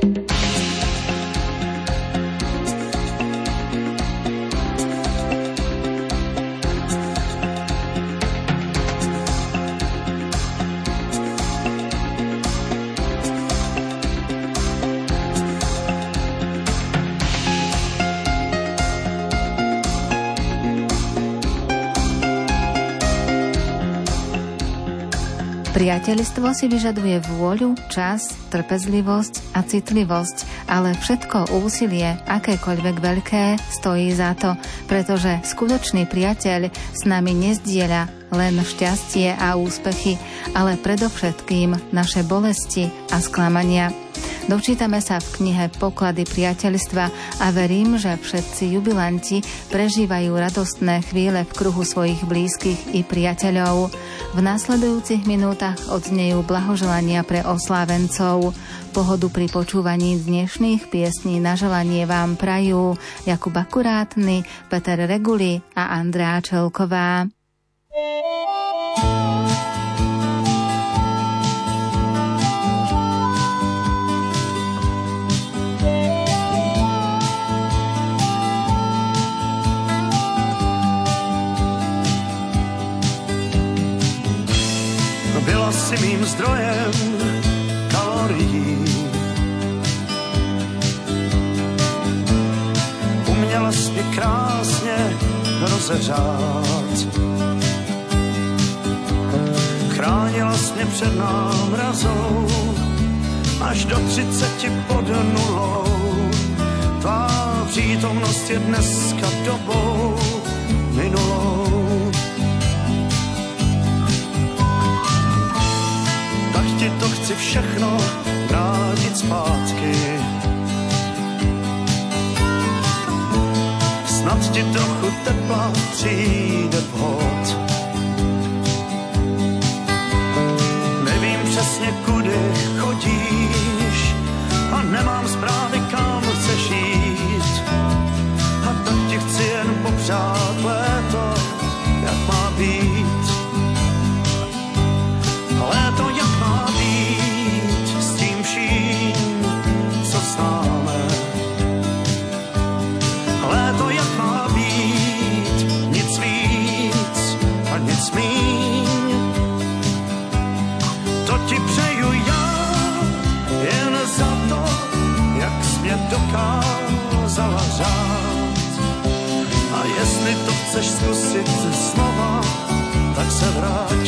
Priateľstvo si vyžaduje vôľu, čas, trpezlivosť a citlivosť, ale všetko úsilie, akékoľvek veľké, stojí za to, pretože skutočný priateľ s nami nezdieľa len šťastie a úspechy, ale predovšetkým naše bolesti a sklamania. Dočítame sa v knihe Poklady priateľstva a verím, že všetci jubilanti prežívajú radostné chvíle v kruhu svojich blízkych i priateľov. V nasledujúcich minútach odznejú blahoželania pre oslávencov. Pohodu pri počúvaní dnešných piesní na želanie vám prajú Jakub Akurátny, Peter Reguli a Andrea Čelková. Byla si mým zdrojem kalorií. Uměla jsi mě krásně rozeřát. Chránila jsi mě před námrazou až do 30 pod nulou. Tvá přítomnost je dneska dobou minulou. Ti to chci všechno vrátit zpátky. Snad ti trochu tepla přijde vhod. Nevím přesně, kudy chodíš a nemám zprávy, kam chceš jít. A tak ti chci jen popřát léto, jak má být. Léto, jak má být, s tím vším, co známe. Léto, jak má být, nic víc a nic míň. To ti přeju já, jen za to, jak jsi mě dokázala řád. A jestli to chceš zkusit znova, tak se vrať.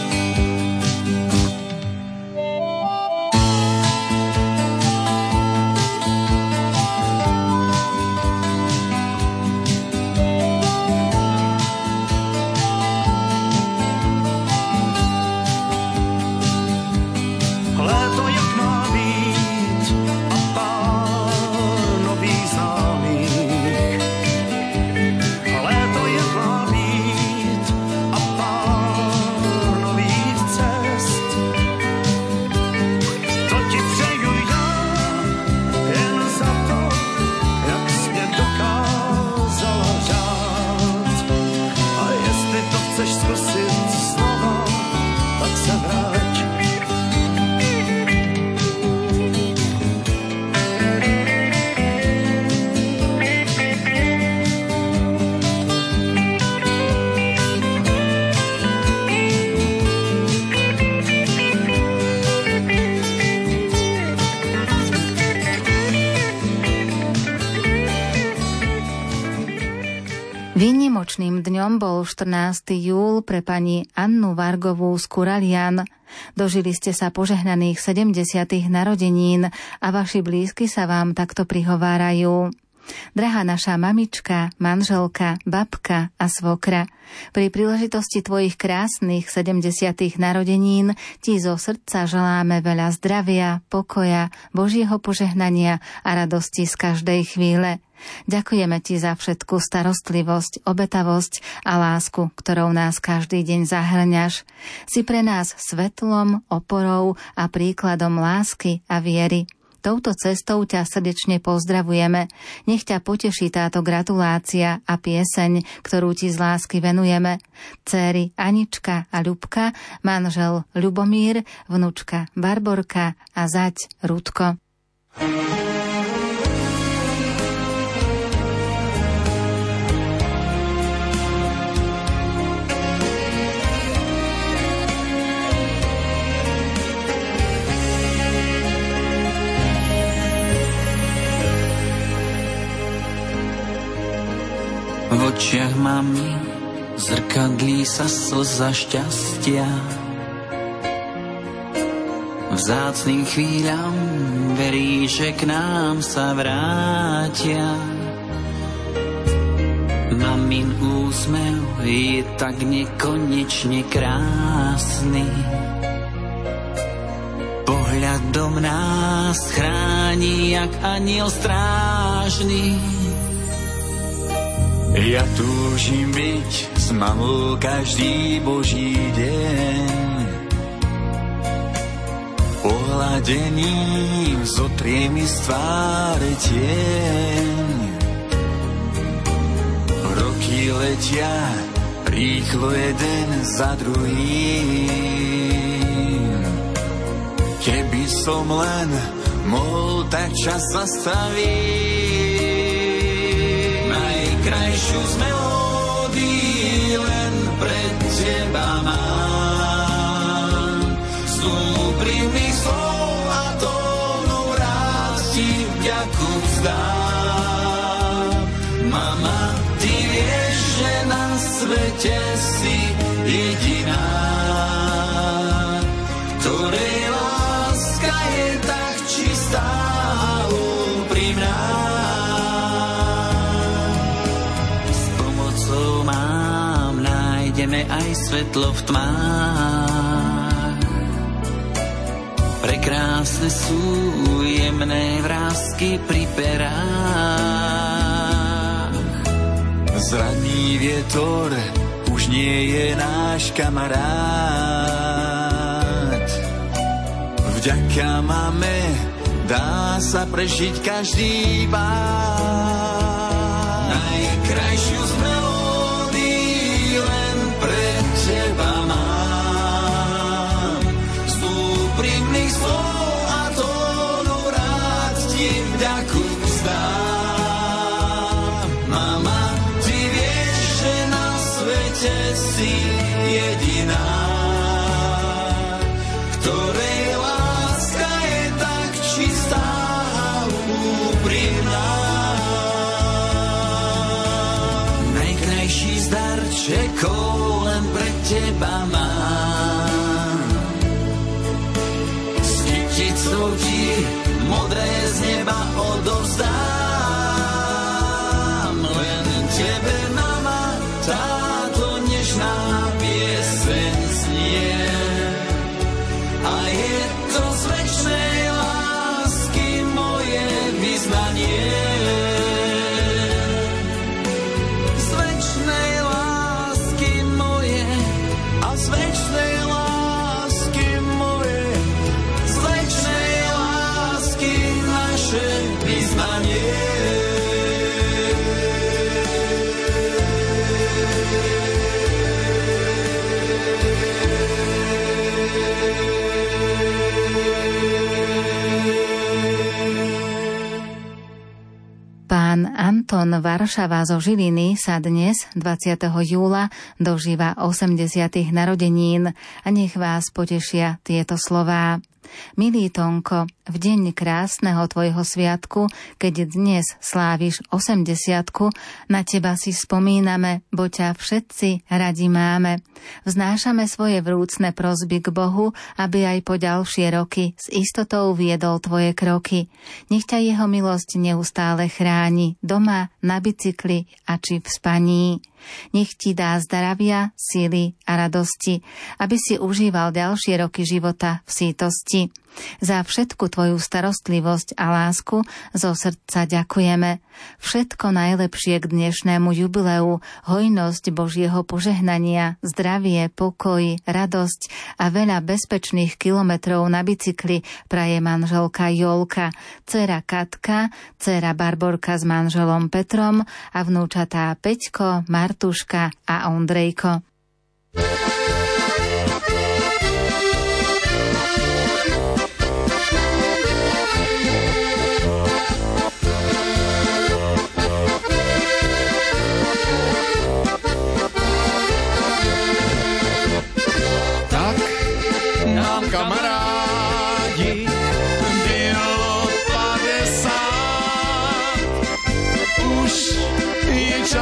Výnimočným dňom bol 14. júl pre pani Annu Vargovú z Kuralian. Dožili ste sa požehnaných 70. narodenín a vaši blízky sa vám takto prihovárajú. Drahá naša mamička, manželka, babka a svokra, pri príležitosti tvojich krásnych 70. narodenín ti zo srdca želáme veľa zdravia, pokoja, Božieho požehnania a radosti z každej chvíle. Ďakujeme ti za všetku starostlivosť, obetavosť a lásku, ktorou nás každý deň zahrňaš. Si pre nás svetlom, oporou a príkladom lásky a viery. Touto cestou ťa srdečne pozdravujeme. Nech ťa poteší táto gratulácia a pieseň, ktorú ti z lásky venujeme. Céry Anička a Ľubka, manžel Ľubomír, vnučka Barborka a zať Rudko. V očiach mami zrkadlí sa slza šťastia. Vzácnym chvíľam verí, že k nám sa vrátia. Mamin úsmev je tak nekonečne krásny. Pohľadom nás chráni jak anjel strážny. Ja túžim byť s mamou každý boží deň. Pohľadením zotrie mi z tváre tieň. Roky letia rýchlo jeden za druhým. Keby som len mohol tak čas zastaviť. Najkrajšiu z melódií len pre teba mám. Z úprimných slov a tónov rád ti vďaku vzdám. Mama, ty vieš, že na svete si jediná, ktorej láska je tak čistá a úprimná. Nájdeme aj svetlo v tmách. Prekrásne sú jemné vrásky pri perách. Zradný vietor už nie je náš kamarát. Vďaka mame dá sa prežiť každý pád. Najkrajšiu z melódií len pre teba mám. Z úprimných slov a tónov rád ti vďaku vzdám. Mama, ty vieš, že na svete si jediná, ktorej láska je tak čistá a úprimná. Najkrajší z darčekov len pre teba mám. S kyticou ti modré z neba odovzdám. Len tebe, mama, táto nežná pieseň znie. A je to z večnej lásky moje vyznanie. Z večnej lásky moje a z večnej lásky moje, z večnej lásky naše vyznanie. Pán Anton Varšava zo Žiliny sa dnes, 20. júla, dožíva 80. narodenín a nech vás potešia tieto slová. Milý Tonko, v deň krásneho tvojho sviatku, keď dnes sláviš 80, na teba si spomíname, bo ťa všetci radi máme. Vznášame svoje vrúcne prosby k Bohu, aby aj po ďalšie roky s istotou viedol tvoje kroky. Nech ťa jeho milosť neustále chráni, doma, na bicykli a či v spaní. Nech ti dá zdravia, síly a radosti, aby si užíval ďalšie roky života v sítosti. Za všetku tvoju starostlivosť a lásku zo srdca ďakujeme. Všetko najlepšie k dnešnému jubileu, hojnosť Božieho požehnania, zdravie, pokoj, radosť a veľa bezpečných kilometrov na bicykli praje manželka Jolka, dcéra Katka, dcéra Barborka s manželom Petrom a vnúčatá Peťko, Martuška a Ondrejko.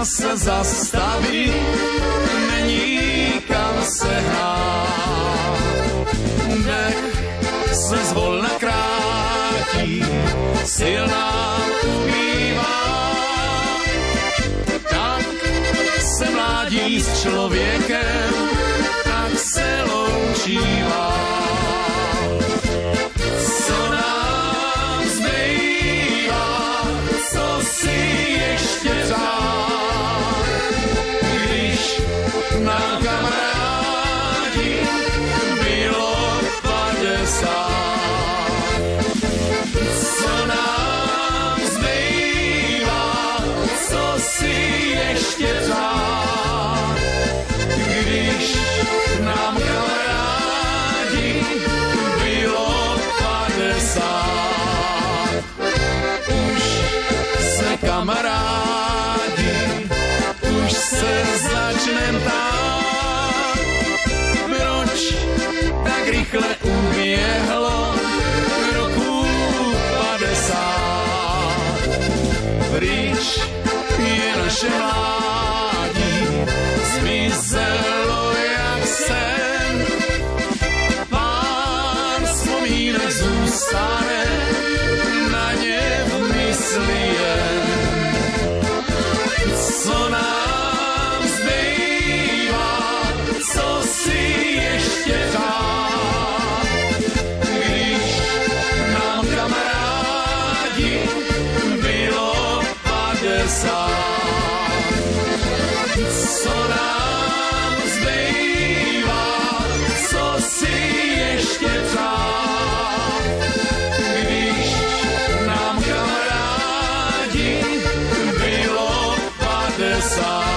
se zastaví, není kam se hrát. Dech se zvolna krátí, silná ubývá. Tak se mládí s člověkem, tak se loučívá. Co nám zbývá, co si ještě řád, když nám kamarádi bylo 50. Co nám zbývá, co si ještě řád, když nám kamarádi bylo 50. Už se kamarádi, už se začnem ptát, proč tak rychle uběhlo roku 50. Pryč je naše mládí, zmizelo jak sen. Pár vzpomínek zůstane, na ně v mysli jen. Co nám zbývá, co si ještě dát, když nám kamarádi bylo 50. Co nám zbývá, co si ještě dát, když nám kamarádi bylo 50.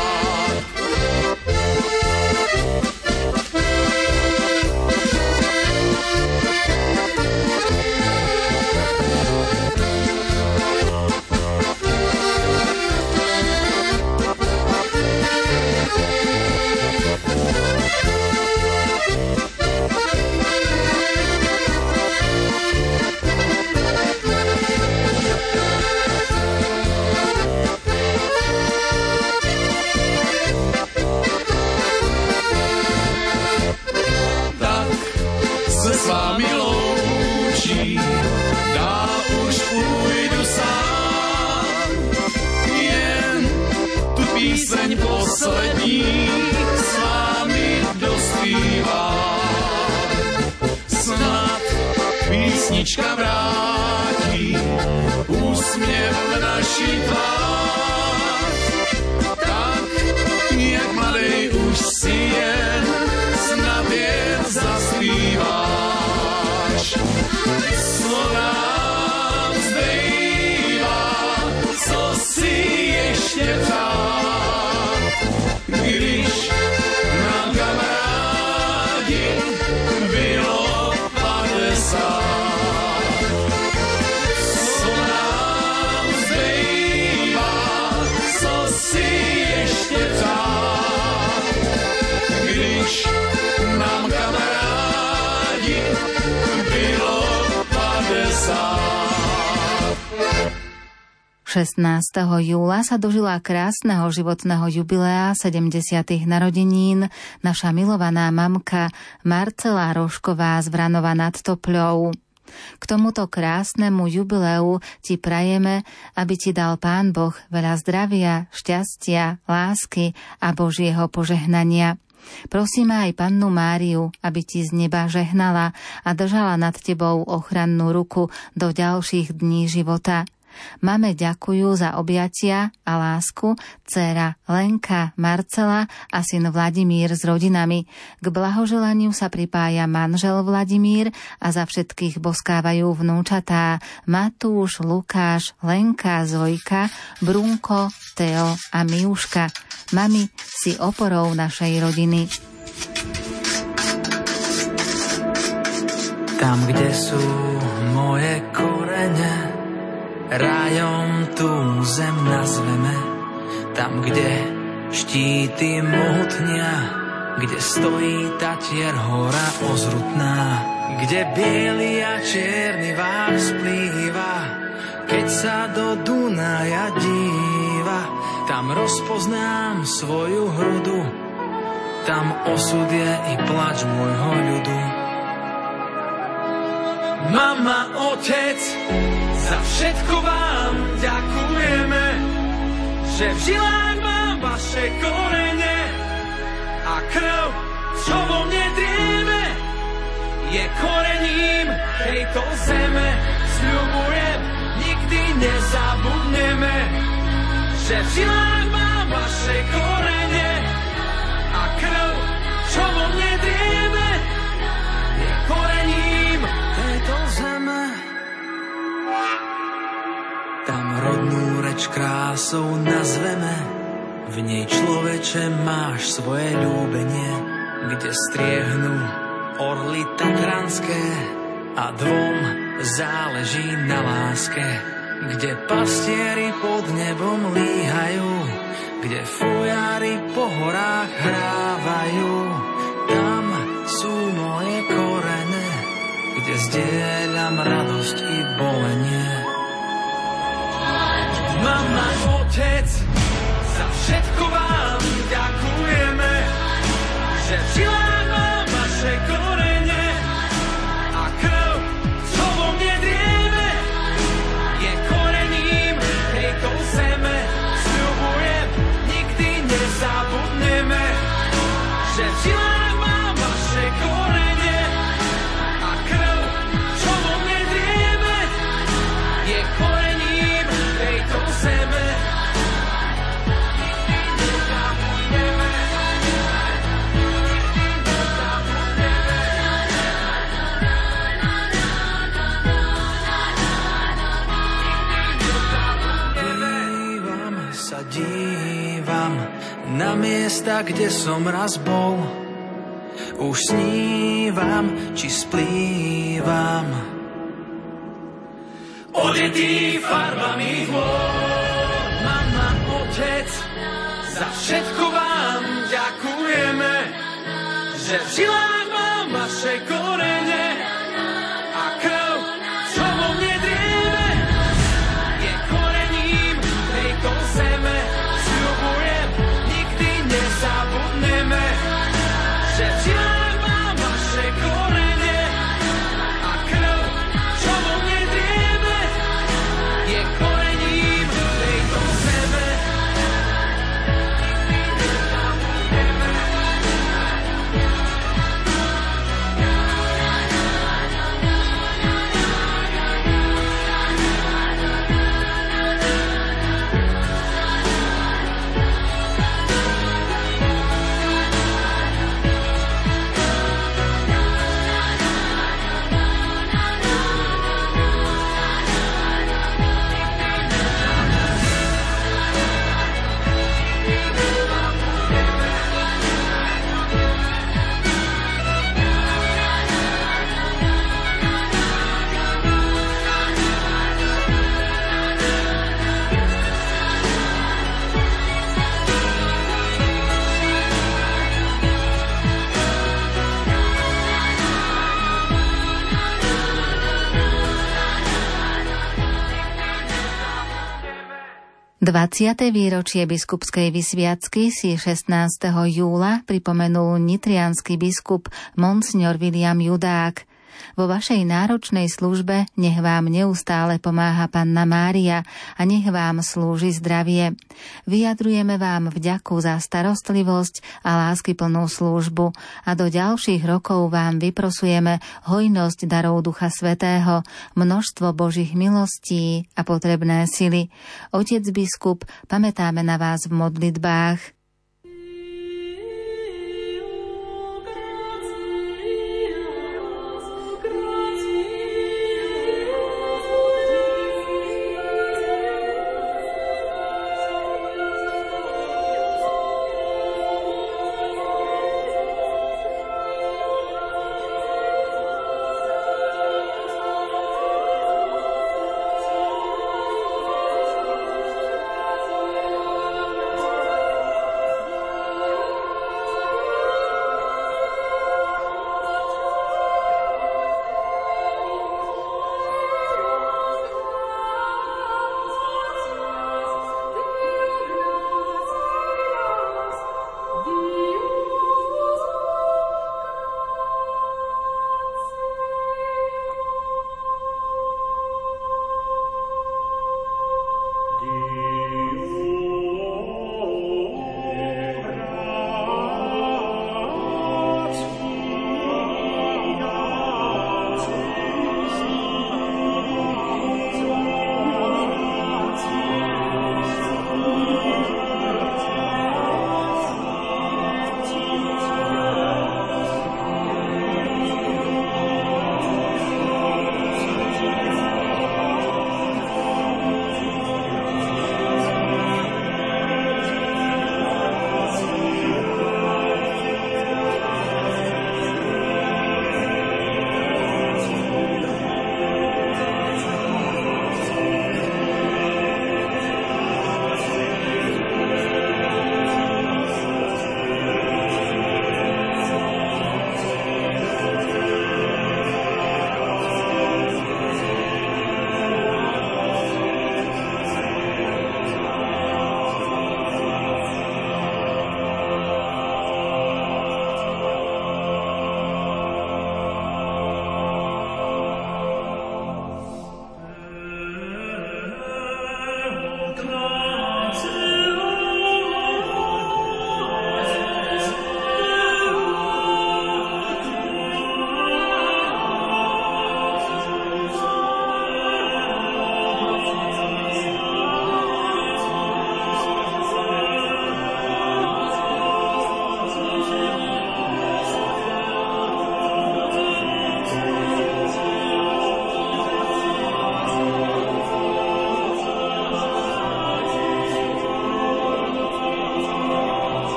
S vámi loučí, dál už půjdu sám. Jen tu píseň poslední s vámi dospívám. Snad písnička vrátí úsměv v naší tvář. Tak, jak mladej už si jen snad jen zaspíváš. Co nám zbývá, co si ještě přát, když nám kamarádi bylo 50. Co nám zbývá, co si ještě přát, když nám kamarádi bylo 50. 16. júla sa dožila krásneho životného jubilea 70. narodenín naša milovaná mamka Marcela Rošková z Vranova nad Topľou. K tomuto krásnemu jubileu ti prajeme, aby ti dal Pán Boh veľa zdravia, šťastia, lásky a Božieho požehnania. Prosíme aj Pannu Máriu, aby ti z neba žehnala a držala nad tebou ochrannú ruku do ďalších dní života. Mame ďakujú za objatia a lásku dcéra Lenka, Marcela a syn Vladimír s rodinami. K blahoželaniu sa pripája manžel Vladimír a za všetkých boskávajú vnúčatá Matúš, Lukáš, Lenka, Zojka, Brunko, Teo a Miuška. Mami, si oporou našej rodiny. Tam, kde sú moje korene, rajom tú zem nazveme. Tam, kde štíty mohutnia, kde stojí Tatier hora ozrutná, kde biely a čierny vár splýva, keď sa do Dunaja díva. tam rozpoznám svoju hrudu, tam osud je i plač môjho ľudu. Mama, otec, za všetko vám ďakujeme, že v žilách mám vaše korene a krv, čo vo mne drieme, je korením tejto zeme. Sľubujem, nikdy nezabudneme, že v žilách mám vaše korene a krv, čo vo mne drieme, je korením tejto zeme. Tam rodnú reč krásou nazveme, v nej človeče máš svoje ľúbenie, kde striehnú orly tatranské a dvom záleží na láske, kde pastieri pod nebom líhajú, kde fujári po horách hrávajú. Tam sú moje korene, kde zdieľam radosť i bolenie. Mama, otec, za všetko vám ďakujeme, že v žilách mám vaše korene a krv, čo vo mne drieme, je korením tejto zeme. Sľubujem, nikdy nezabudneme, že v žilách mám vaše korene a krv, čo vo mne drieme, je korením tejto zeme. Dívam na miesta, kde som raz bol, už snívam, či splývam, odetý farbami hôr. Mama, otec, za všetko vám ďakujeme, že v žilách mám vaše korene a krv, čo vo mne drieme, je korením tejto zeme. Sľubujem, nikdy nezabudneme, že v žilách mám vaše korene a krv, čo vo mne drieme, je korením tejto zeme. Dvaciate výročie biskupskej vysviacky si 16. júla pripomenul nitriansky biskup Monsignor William Judák. Vo vašej náročnej službe nech vám neustále pomáha Panna Mária a nech vám slúži zdravie. Vyjadrujeme vám vďaku za starostlivosť a láskyplnú službu a do ďalších rokov vám vyprosujeme hojnosť darov Ducha Svätého, množstvo Božích milostí a potrebné sily. Otec biskup, pamätáme na vás v modlitbách.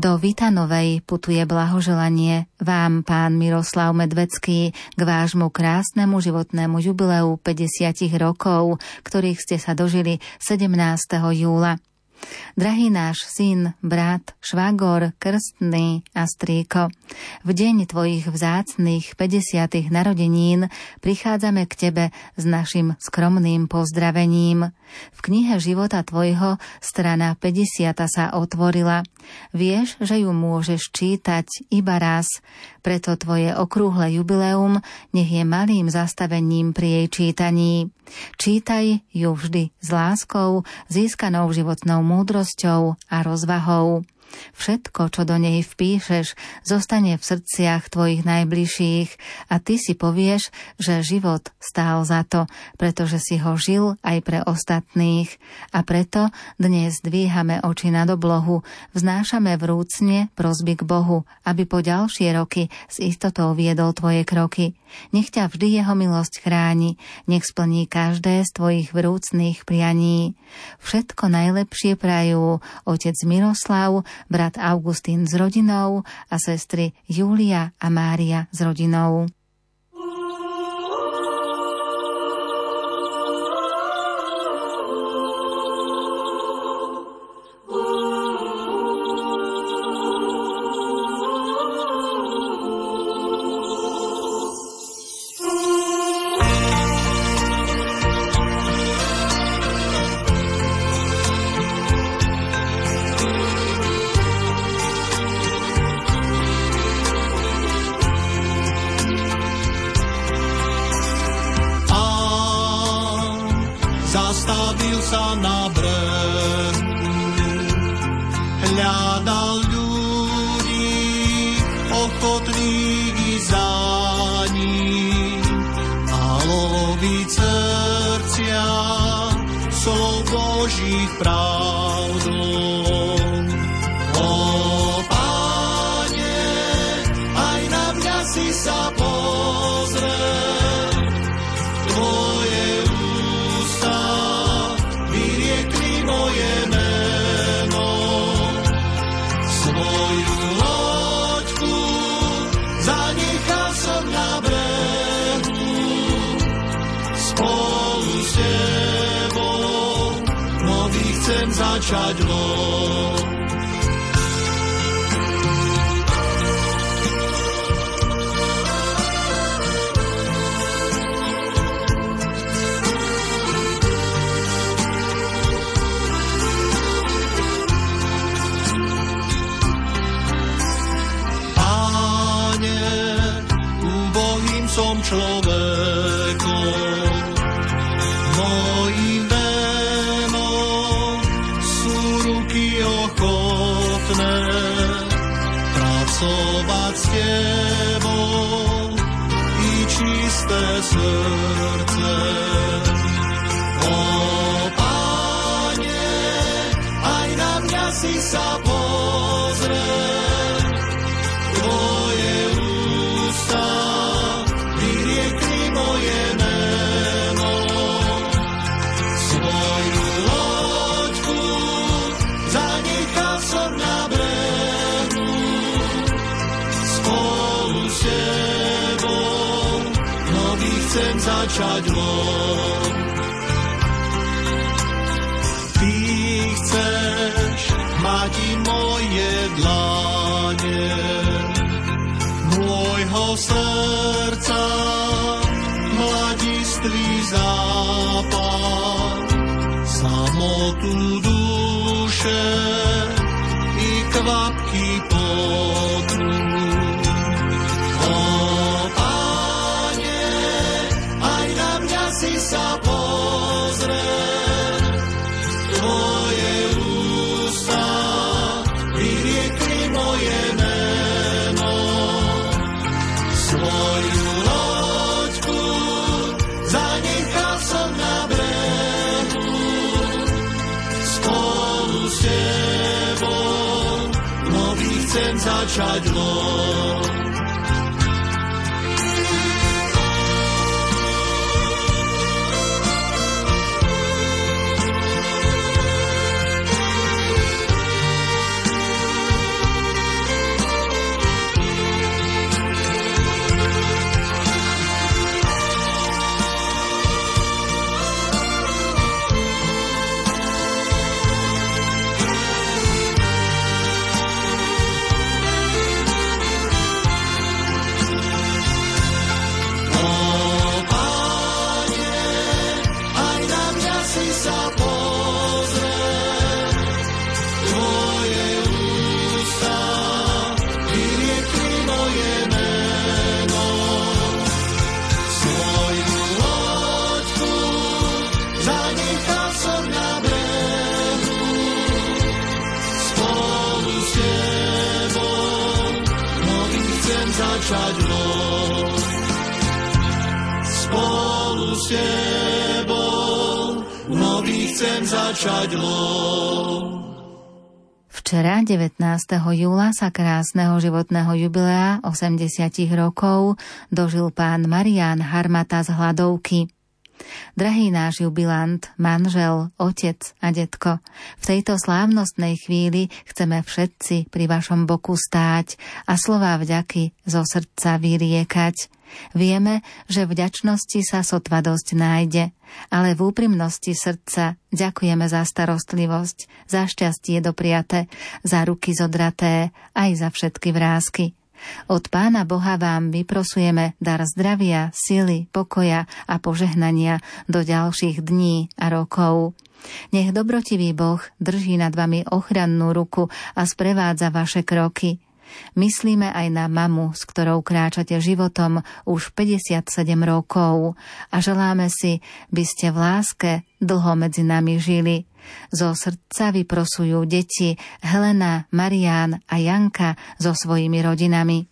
Do Vitanovej putuje blahoželanie vám, pán Miroslav Medvecký, k vášmu krásnemu životnému jubileu 50 rokov, ktorých ste sa dožili 17. júla. Drahý náš syn, brat, švagor, krstný a strýko, v deň tvojich vzácnych 50. narodenín prichádzame k tebe s našim skromným pozdravením. V knihe života tvojho strana 50 sa otvorila. Vieš, že ju môžeš čítať iba raz, preto tvoje okrúhle jubileum nech je malým zastavením pri jej čítaní. Čítaj ju vždy s láskou, získanou životnou múdrosťou a rozvahou. Všetko, čo do nej vpíšeš, zostane v srdciach tvojich najbližších a ty si povieš, že život stál za to, pretože si ho žil aj pre ostatných. A preto dnes dvíhame oči nad oblohu, vznášame vrúcne prosby k Bohu, aby po ďalšie roky s istotou viedol tvoje kroky. Nech ťa vždy jeho milosť chráni, nech splní každé z tvojich vrúcnych prianí. Všetko najlepšie prajú otec Miroslav, brat Augustín s rodinou a sestry Júlia a Mária s rodinou. začať lov. Spolu s tebou nový chcem začať lov. Včera, 19. júla, sa krásneho životného jubilea 80 rokov dožil pán Marián Harmata z Hladovky. Drahý náš jubilant, manžel, otec a detko, v tejto slávnostnej chvíli chceme všetci pri vašom boku stáť a slová vďaky zo srdca vyriekať. Vieme, že vďačnosti sa sotva dosť nájde, ale v úprimnosti srdca ďakujeme za starostlivosť, za šťastie dopriate, za ruky zodraté, aj za všetky vrásky. Od Pána Boha vám vyprosujeme dar zdravia, sily, pokoja a požehnania do ďalších dní a rokov. Nech dobrotivý Boh drží nad vami ochrannú ruku a sprevádza vaše kroky. Myslíme aj na mamu, s ktorou kráčate životom už 57 rokov a želáme si, by ste v láske dlho medzi nami žili. Zo srdca vyprosujú deti Helena, Marián a Janka so svojimi rodinami.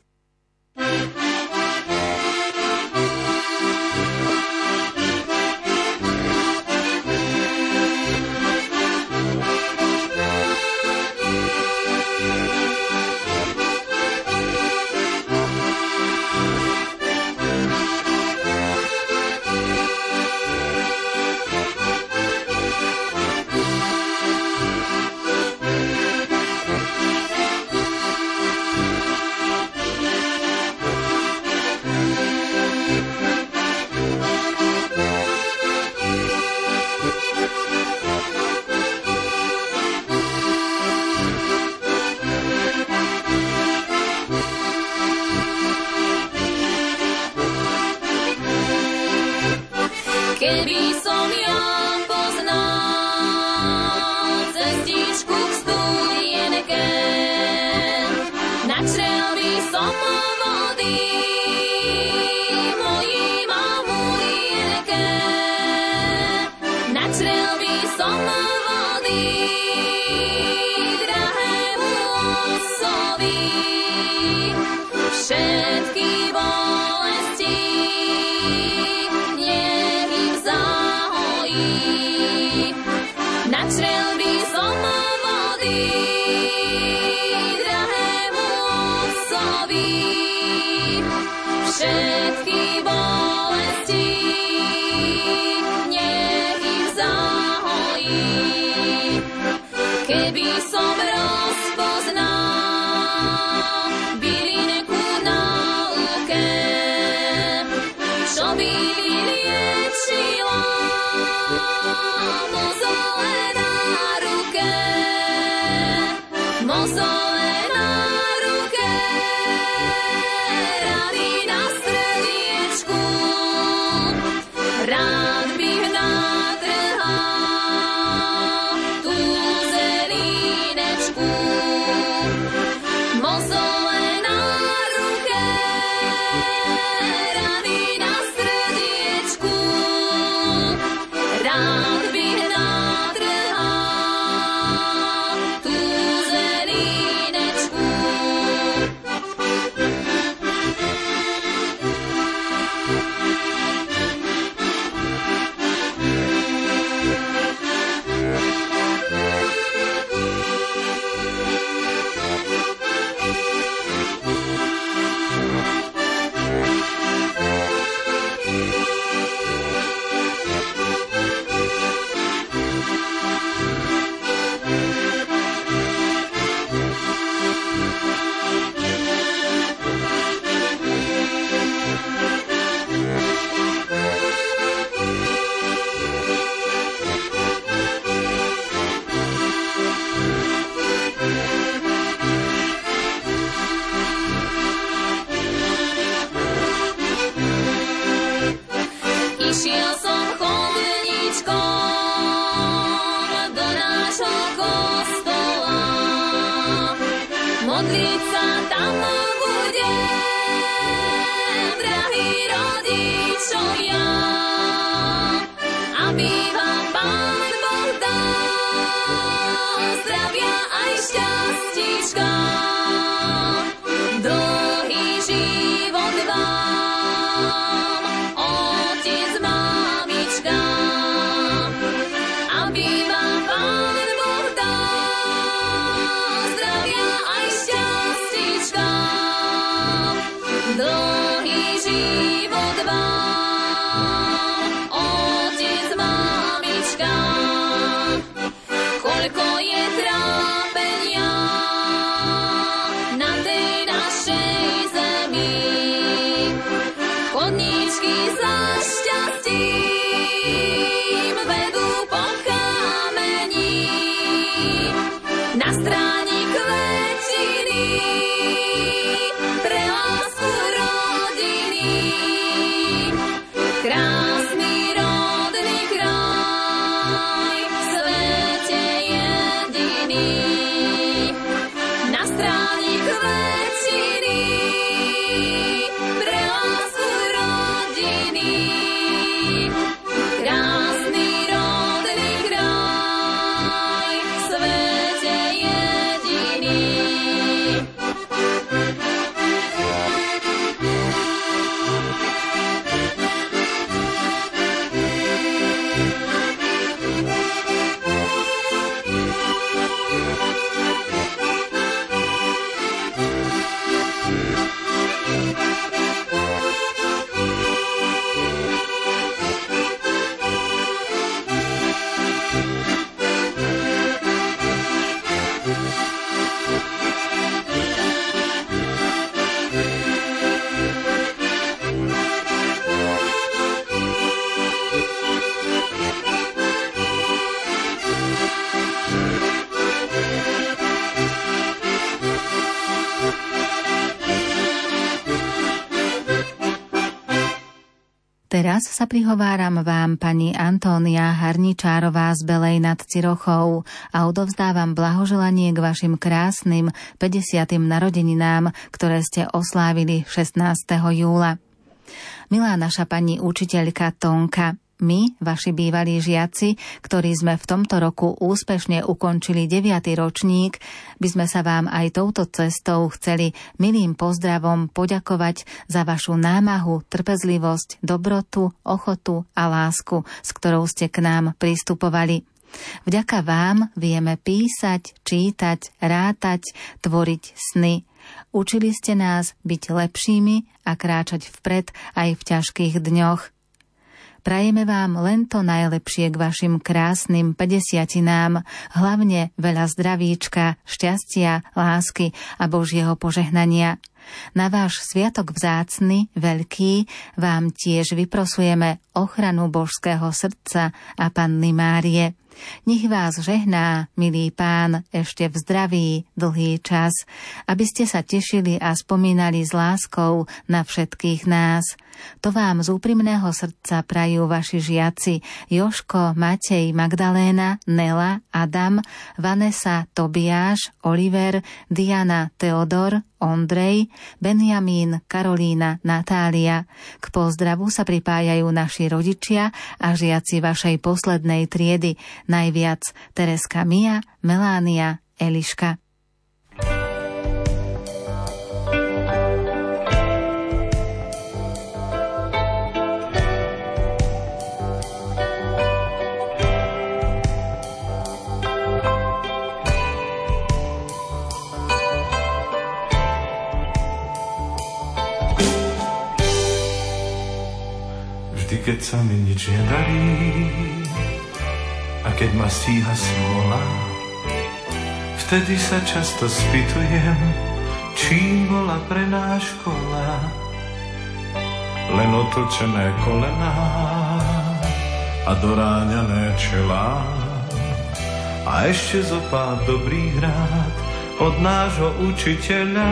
modliť sa tam budem, drahí rodičovia, aby vám Pán Boh dal zdravia aj šťastíčka, dlhý život za šťastím vedú po kamení. Na stráni kvetiny pre lásku rodiny. Krásny rodný kraj v svete jediný. Na stráni kvetiny pre lásku rodiny. Krásny rodný kraj v svete jediný. Teraz sa prihováram vám pani Antónia Harničárová z Belej nad Cirochou a odovzdávam blahoželanie k vašim krásnym 50. narodeninám, ktoré ste oslávili 16. júla. Milá naša pani učiteľka Tonka, my, vaši bývalí žiaci, ktorí sme v tomto roku úspešne ukončili 9. ročník, by sme sa vám aj touto cestou chceli milým pozdravom poďakovať za vašu námahu, trpezlivosť, dobrotu, ochotu a lásku, s ktorou ste k nám pristupovali. Vďaka vám vieme písať, čítať, rátať, tvoriť sny. Učili ste nás byť lepšími a kráčať vpred aj v ťažkých dňoch. Prajeme vám len to najlepšie k vašim krásnym 50-tinám, hlavne veľa zdravíčka, šťastia, lásky a Božieho požehnania. Na váš sviatok vzácny, veľký, vám tiež vyprosujeme ochranu božského srdca a Panny Márie. Nech vás žehná, milý Pán, ešte v zdraví dlhý čas, aby ste sa tešili a spomínali s láskou na všetkých nás. To vám z úprimného srdca prajú vaši žiaci Joško, Matej, Magdaléna, Nela, Adam, Vanessa, Tobiáš, Oliver, Diana, Teodor, Ondrej, Benjamín, Karolína, Natália. K pozdravu sa pripájajú naši rodičia a žiaci vašej poslednej triedy, najviac Tereska Mia, Melánia, Eliška. Keď sa mi nič nedarí a keď ma stíha smola, vtedy sa často spýtujem, čím bola pre nás škola. Len otočené kolená a doráňané čelá a ešte zo pár dobrých rád od nášho učiteľa.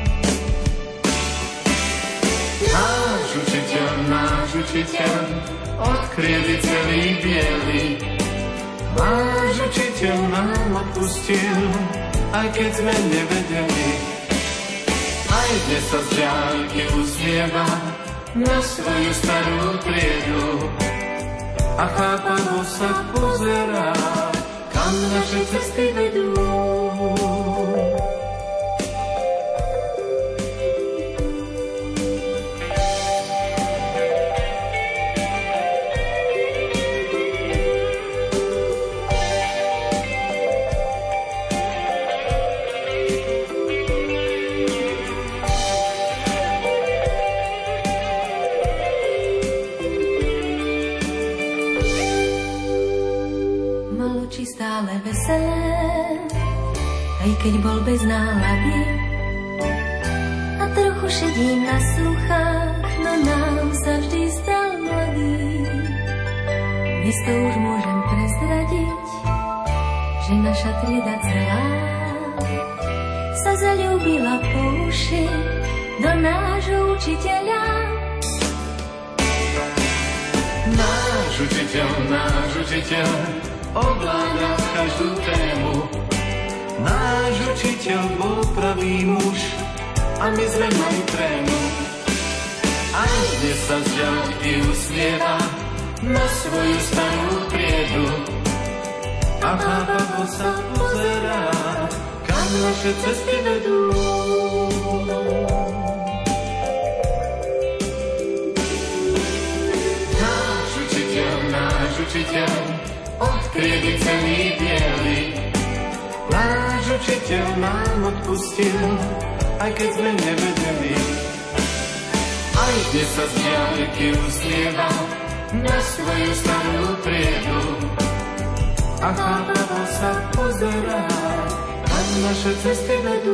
Náš učiteľ, od kriedy celý biely. Náš učiteľ nám odpustil, aj keď sme nevedeli. Aj dnes sa z diaľky usmieva na svoju starú triedu a chápavo sa pozerá, kam naše cesty vedú. Stále veselé, aj keď bol bez nálady a trochu šedím na sluchách, no nám sa vždy stal mladý. Isto už môžem prezradiť, že naša trieda celá sa zaľúbila po uši do nášho učiteľa. Náš učiteľ ovláda každú tému. Náš učiteľ bol pravý muž a my sme mali trému. Aj dnes sa z diaľky usmieva na svoju starú triedu a chápavo sa pozerá, kam naše cesty vedú. Náš učiteľ od triedy celý biely. Náš učiteľ nám odpustil, aj keď sme nevedeli. Aj dnes sa z diaľky usmieva na svoju starú triedu a chápavo sa pozerá, kam naše cesty vedú.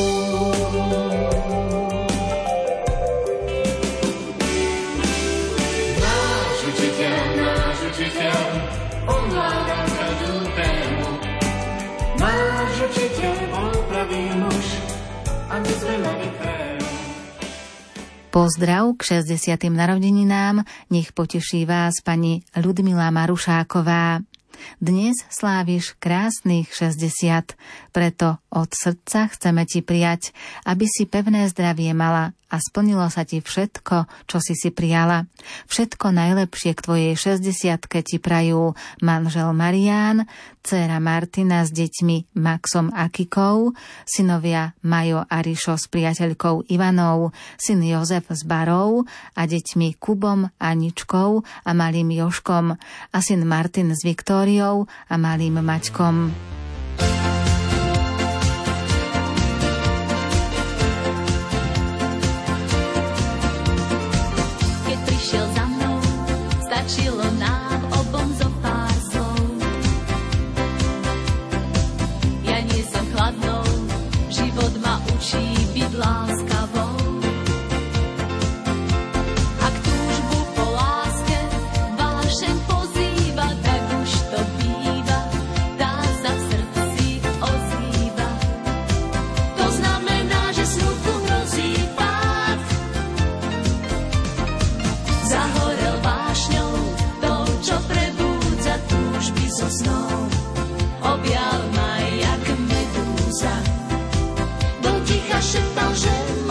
Náš učiteľ ovláda každú tému. Náš učiteľ bol pravý muž a my sme mali trému. Pozdrav k 60. narodeninám, nech poteší vás pani Ľudmila Marušáková. Dnes sláviš krásnych 60, preto od srdca chceme ti prijať, aby si pevné zdravie mala a splnilo sa ti všetko, čo si prijala. Všetko najlepšie k tvojej 60-ke ti prajú manžel Marián, dcéra Martina s deťmi Maxom a Kikou, synovia Majo a Rišo s priateľkou Ivanou, syn Jozef s Barou a deťmi Kubom, Aničkou a malým Joškom a syn Martin s Viktóriou a malým Maťkom. Stačilo nám obom zo pár slov. Ja nie som chladnou, život ma učí byť láskavou. Ak túžbu po láske vášeň pozýva, tak už to býva, tá sa v srdci ozýva. To znamená, že smutku hrozí pád. Zahorel vášňou čo prebúdza túžby so snou. Objal ma jak medúza. Do ticha šeptal, že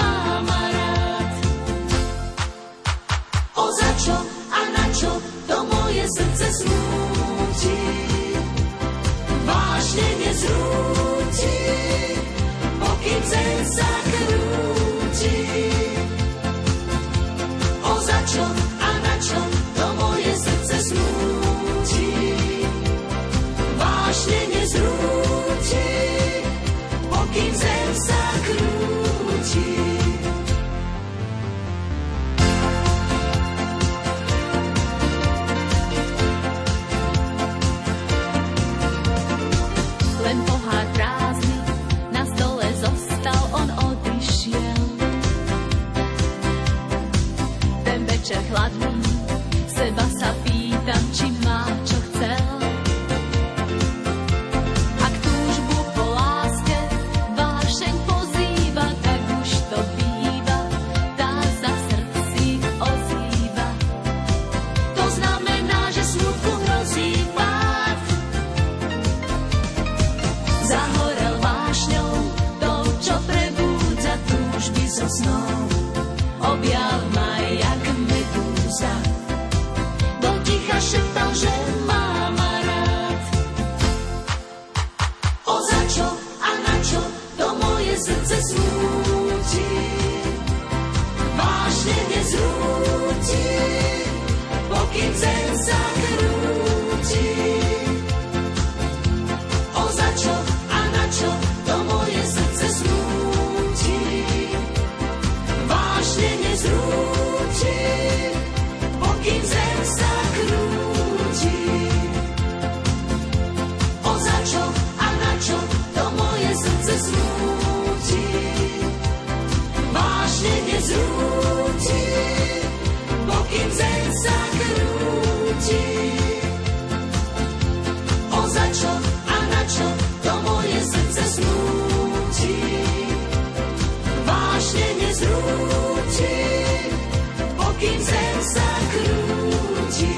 nezrúti, pokým zem sa krúti.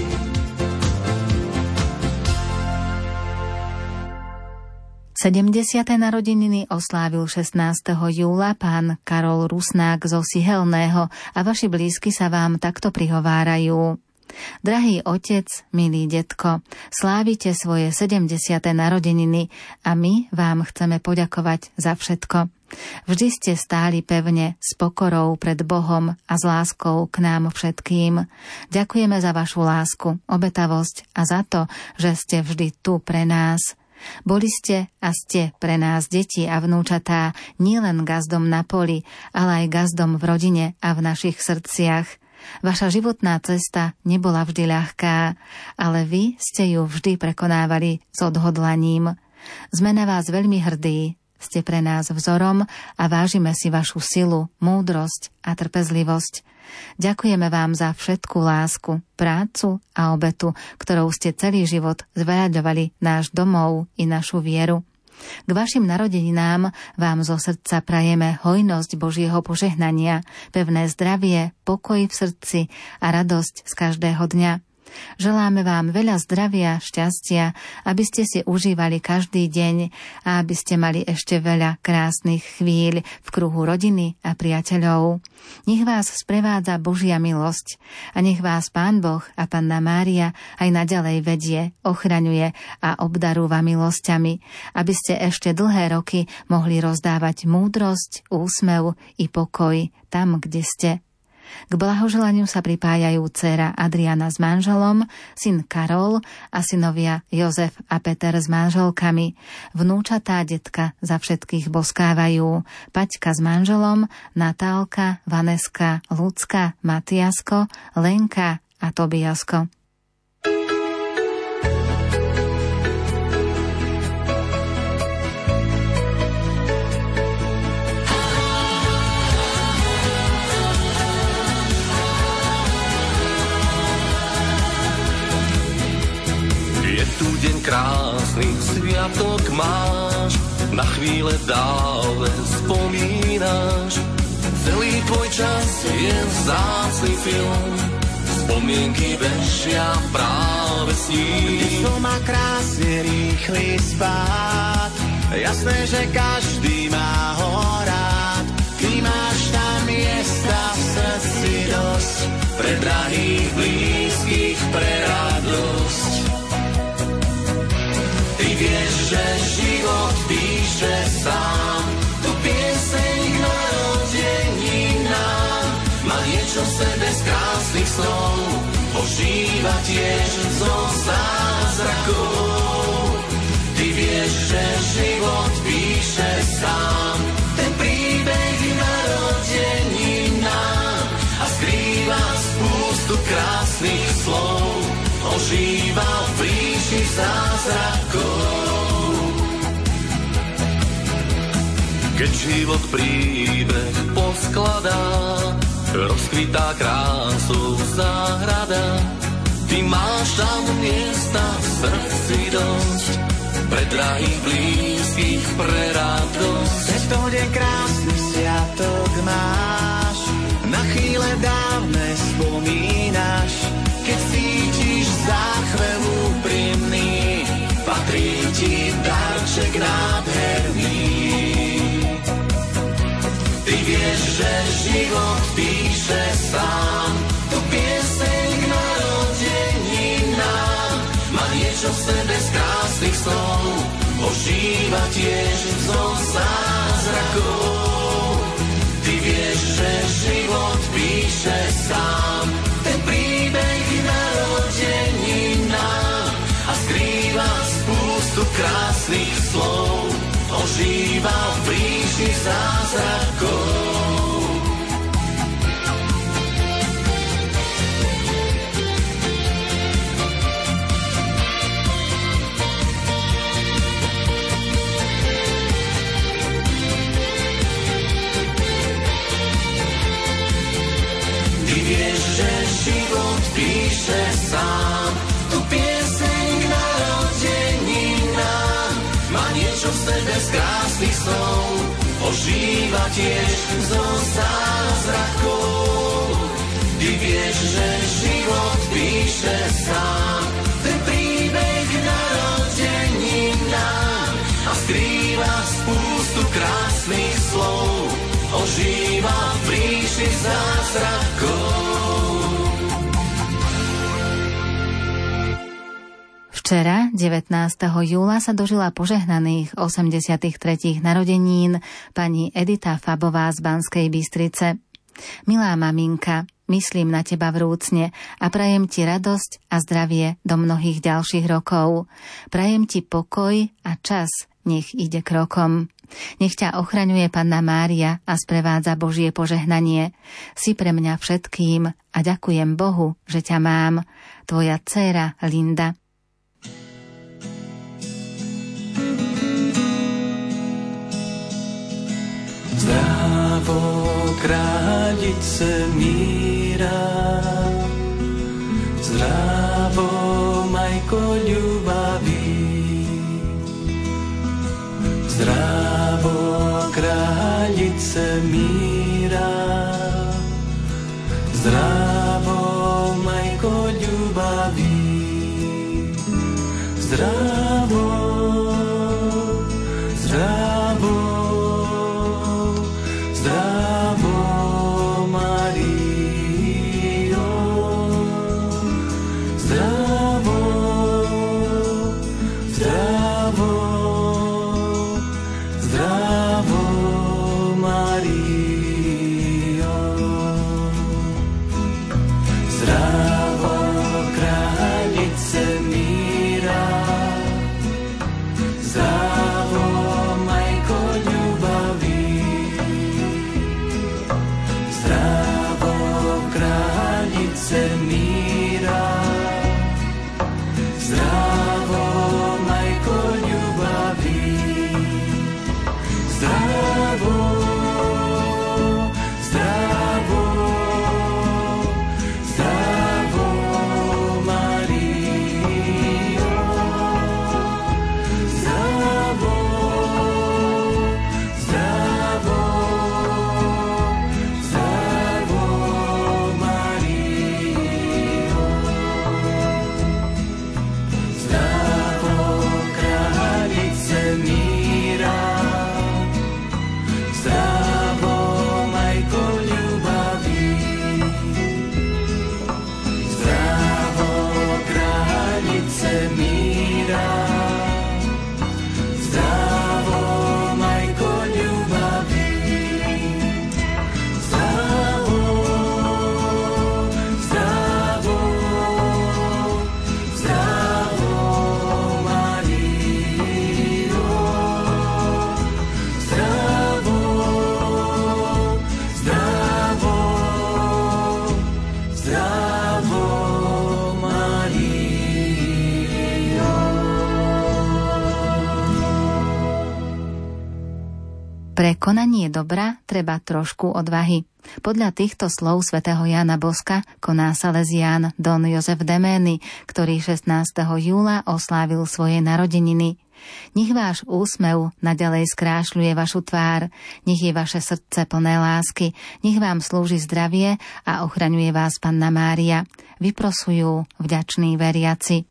70. narodeniny oslávil 16. júla pán Karol Rusnák zo Sihelného a vaši blízky sa vám takto prihovárajú. Drahý otec, milý detko, slávite svoje 70. narodeniny a my vám chceme poďakovať za všetko. Vždy ste stáli pevne s pokorou pred Bohom a s láskou k nám všetkým. Ďakujeme za vašu lásku, obetavosť a za to, že ste vždy tu pre nás. Boli ste a ste pre nás deti a vnúčatá nielen gazdom na poli, ale aj gazdom v rodine a v našich srdciach. Vaša životná cesta nebola vždy ľahká, ale vy ste ju vždy prekonávali s odhodlaním. Sme na vás veľmi hrdí, ste pre nás vzorom a vážime si vašu silu, múdrosť a trpezlivosť. Ďakujeme vám za všetku lásku, prácu a obetu, ktorou ste celý život zveľaďovali náš domov i našu vieru. K vašim narodeninám vám zo srdca prajeme hojnosť Božieho požehnania, pevné zdravie, pokoj v srdci a radosť z každého dňa. Želáme vám veľa zdravia, šťastia, aby ste si užívali každý deň a aby ste mali ešte veľa krásnych chvíľ v kruhu rodiny a priateľov. Nech vás sprevádza Božia milosť a nech vás Pán Boh a Panna Mária aj naďalej vedie, ochraňuje a obdarúva milosťami, aby ste ešte dlhé roky mohli rozdávať múdrosť, úsmev i pokoj tam, kde ste. K blahoželaniu sa pripájajú dcéra Adriana s manželom, syn Karol a synovia Jozef a Peter s manželkami. Vnúčatá detka za všetkých boskávajú Paťka s manželom, Natálka, Vaneska, Lucka, Matiasko, Lenka a Tobiasko. Deň krásny, sviatok máš, na chvíle dávne spomínaš. Celý tvoj čas je vzácny film, spomienky bežia práve s ním. To má krásne rýchly spád, jasné, že každý má ho rád. Ty máš tam miesta v srdci dosť, pre drahých, blízkych, pre radosť. Ty vieš, že život píše sám, tu pieseň k narodeninám. Má niečo v sebe z krásnych snov, ožíva tiež zo zázrakov. Ty vieš, že život píše sám, ten príbeh k narodeninám a skrýva spústu krásnych slov, ožíva v ríši zázrakov. Keď život príbeh poskladá, rozkvitá krásou záhrada. Ty máš tam miesta v srdci dosť, pre drahých, blízkych, pre radosť. Tento deň krásny sviatok máš, na chvíle dávne spomínaš. Keď cítiš záchvev úprimný, patrí ti darček nádherný. Ty vieš, že život píše sám, tu pieseň k narodeninám. Má niečo v sebe z krásnych snov, ožíva tiež zo zázrakov. Ty vieš, že život píše sám, ten príbeh k narodeninám a skrýva spústu krásnych slov, ožíva v ríši zázrakov. Ty vieš, že život píše sám, tu pieseň k narodeninám. Má niečo v sebe z krásnych snov, ožíva tiež zo zázrakov. Ty vieš, že život píše sám, ten príbeh narodení nám a skrýva spústu krásnych slov. Ožíva v ríši zázrakov. Včera, 19. júla, sa dožila požehnaných 83. narodenín pani Edita Fabová z Banskej Bystrice. Milá maminka, myslím na teba vrúcne a prajem ti radosť a zdravie do mnohých ďalších rokov. Prajem ti pokoj a čas, nech ide krokom. Nech ťa ochraňuje Panna Mária a sprevádza Božie požehnanie. Si pre mňa všetkým a ďakujem Bohu, že ťa mám. Tvoja dcéra Linda. Zdravo, kráľice míra, zdravo, majko ľubavý, zdravo, kráľice míra, zdravo, majko ľubavý, zdravo, zdravo, zdravo, Mario, zdravo, zdravo, zdravo, Mario, zdravo, kráľice míra, zdravo, majko ľubavý, zdravo, kráľice míra, zdravo, majko ľubavý, zdravo, zdravo, zdravo, Mario, zdravo, zdravo, zdravo, Mario, zdravo, kráľice míra, zdravo, majko ľubavý, zdravo, kráľice míra, zdravo, majko ľubavý, zdravo, zdravo, zdravo, Mario, zdravo, zdravo, zdravo, Mario. Pre konanie dobra treba trošku odvahy. Podľa týchto slov svätého Jána Boska koná Salesián Don Jozef Demény, ktorý 16. júla oslávil svoje narodeniny. Nech váš úsmev naďalej skrášľuje vašu tvár, nech je vaše srdce plné lásky, nech vám slúži zdravie a ochraňuje vás Panna Mária. Vyprosujú vďační veriaci.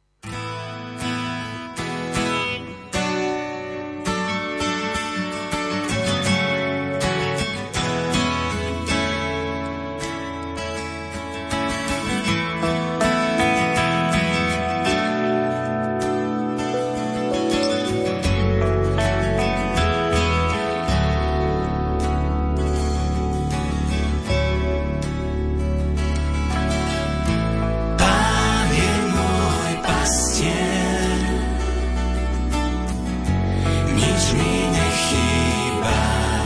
Pán je môj pastier, nič mi nechýba.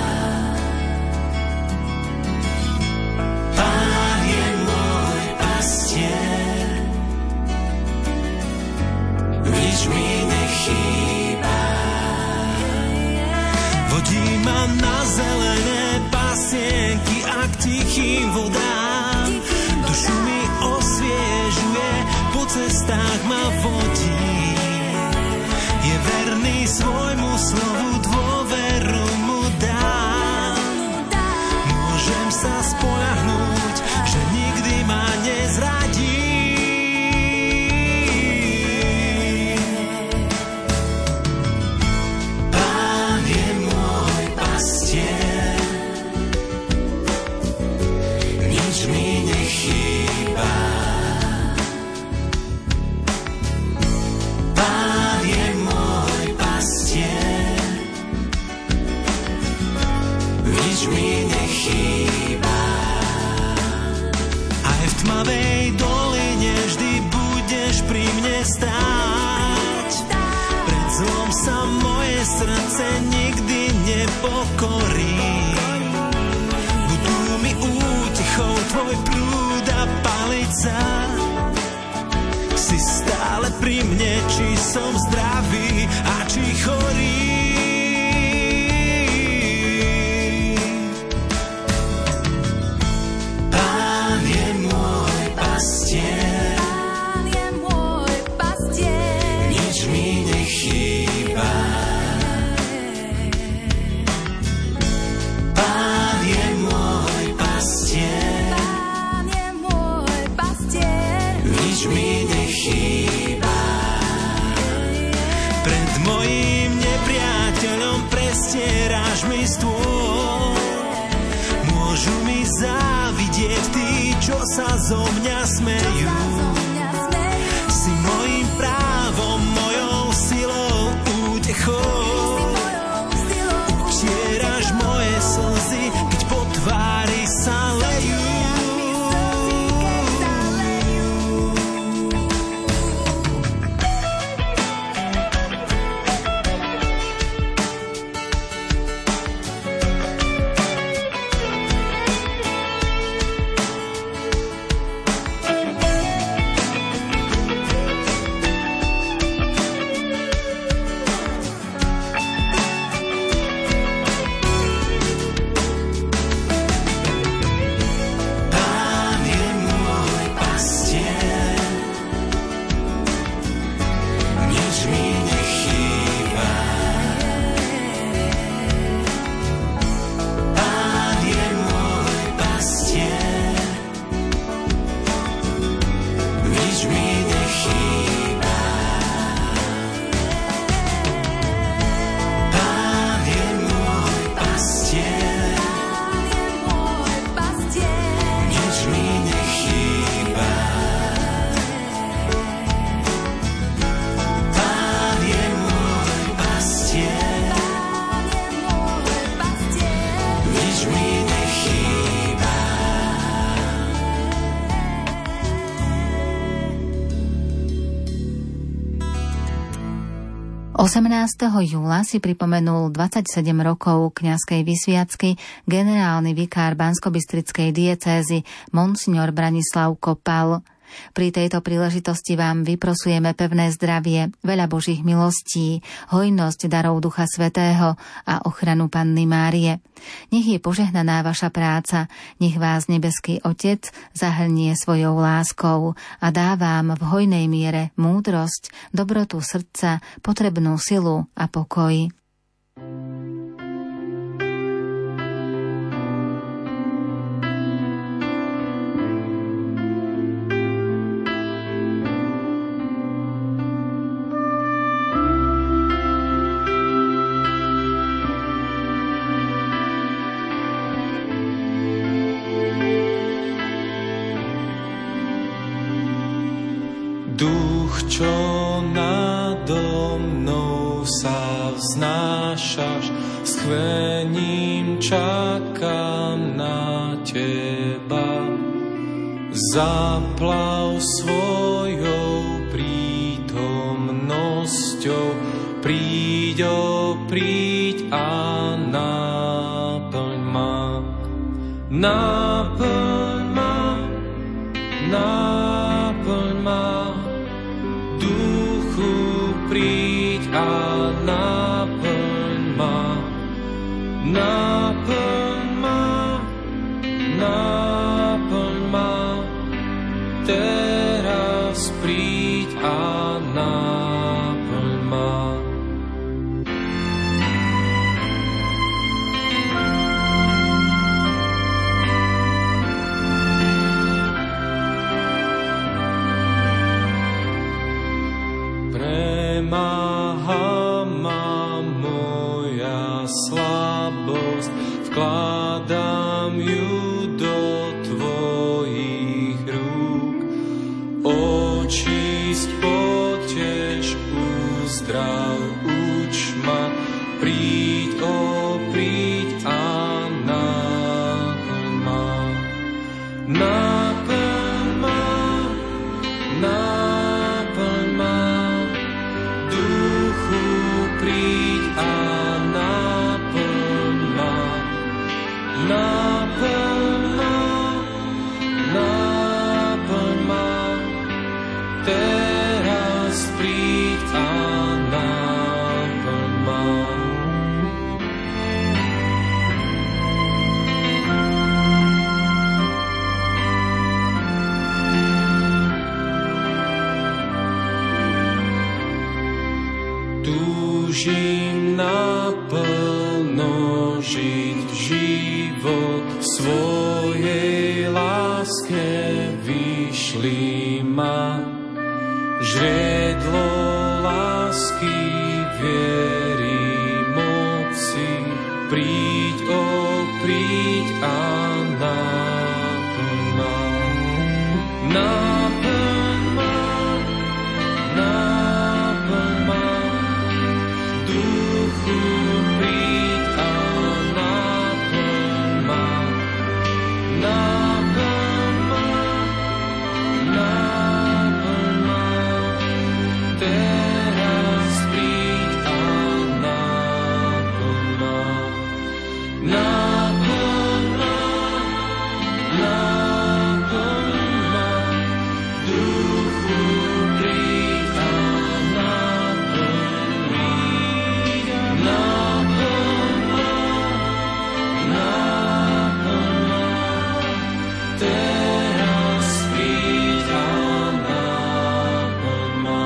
Pán je môj pastier, nič mi nechýba. Vodí ma na zelené pasienky a k tichým vodám. Dušu mi osviežuje, po cestách ma vodí. Je verný svojmu slovu, dôveru mu dá. sa spoľahnúť, že nikdy ma nezradí. Pán je môj pastier, nič mi nechýba. Pán je môj pastier, nič mi nechýba. Aj v tmavej doline vždy budeš pri mne stáť. Pred zlom sa moje srdce nikdy nepokorí. Budú mi útechou tvoj prúd a palica. Si stále pri mne, či som zdravý a či chorý. Pán je môj pastier, nič mi nechýba. Pán je môj pastier, nič mi nechýba. Pred mojím nepriateľom prestieráš mi stôl. Môžu mi závidieť tí, čo sa zo mňa smejú. Si mojím právom, mojou silou, útechou. Utieraš moje slzy, keď po tvári sa lejú. Júla si pripomenul 27 rokov kňazskej vysviacky generálny vikár Banskobystrickej diecézy monsignor Branislav Kopal. Pri tejto príležitosti vám vyprosujeme pevné zdravie, veľa Božích milostí, hojnosť darov Ducha Svätého a ochranu Panny Márie. Nech je požehnaná vaša práca, nech vás nebeský Otec zahrnie svojou láskou a dá vám v hojnej miere múdrosť, dobrotu srdca, potrebnú silu a pokoj. Duch, čo nado mnou sa vznášaš, s chvením čakám na teba. Zaplav svojou prítomnosťou, príď a náplň ma. Náplň ma, náplň ma. Príď a náplň ma, náplň ma, náplň ma. Teraz príď a náplň ma. učím naplno žiť život svojej láske. Vyšli ma žriedlo lásky, viery, moci. Príď, príď a naplň ma. Naplň ma, naplň ma. Duchu, príď a naplň ma. Naplň ma, naplň ma. Teraz príď a naplň ma. Naplň ma, naplň ma. Duchu, príď a naplň ma. Naplň ma, naplň ma. Teraz príď a naplň ma.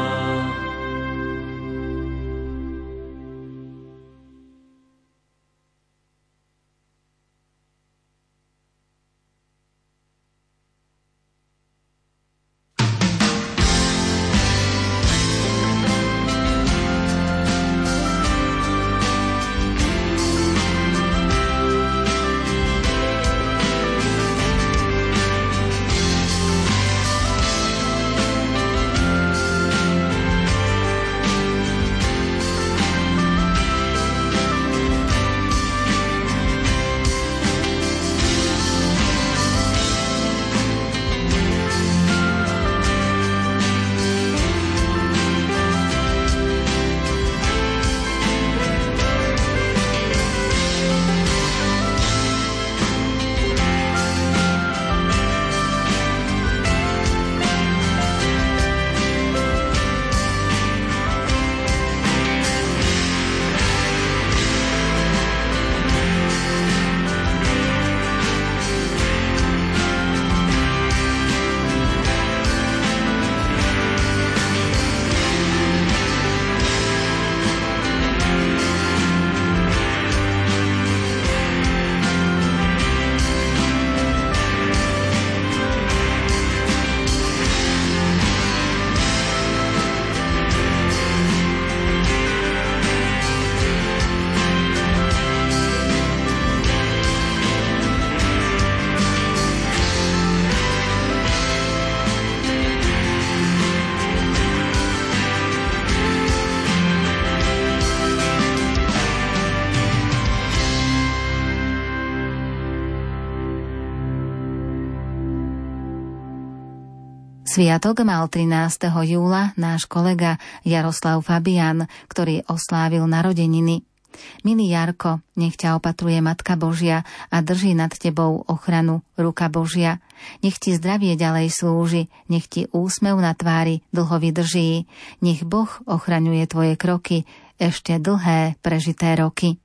Sviatok mal 13. júla náš kolega Jaroslav Fabian, ktorý oslávil narodeniny. Milý Jarko, nech ťa opatruje Matka Božia a drží nad tebou ochranu ruka Božia. Nech ti zdravie ďalej slúži, nech ti úsmev na tvári dlho vydrží. Nech Boh ochraňuje tvoje kroky ešte dlhé prežité roky.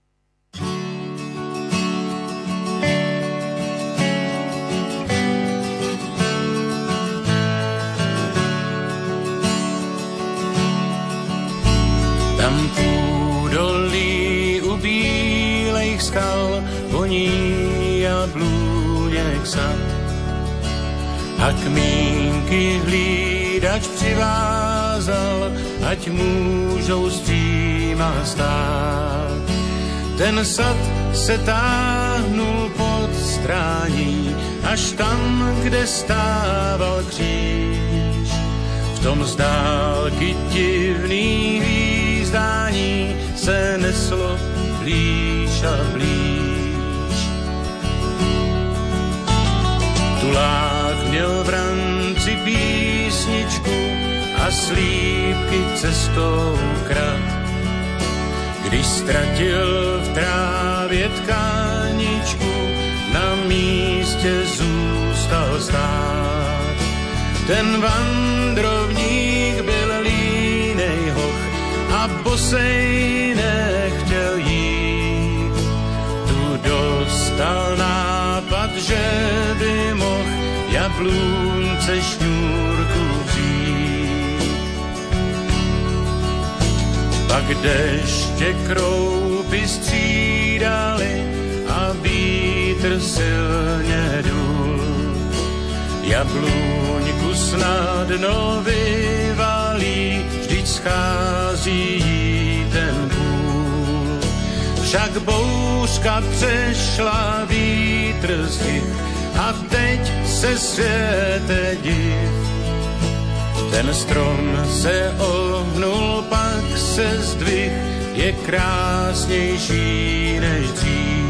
Tam půdolí u bílejch skal voní jablůněk sad. A kmínky hlídač přivázal, ať můžou stříma stát. Ten sad se táhnul pod strání, až tam, kde stával kříž. V tom z dálky divný hvízdání se neslo blíž a blíž. Tulák měl v ranci písničku a slípky cestou krat. Když ztratil v trávě tkáničku, na místě zůstal stát. Ten vandrovník byl línej hoch a bosej nechtěl jít. Tu dostal nápad, že by mohl jablůnce šňůrku vzít. Pak Pak deště kroupy střídaly a vítr silně dul. Jablůňku snadno vyvalí, vždyť schází jí ten půl. Však bouřka přešla, vítr zdych a teď se světe div. Ten strom se ohnul, pak se zdvih, je krásnější než dřív.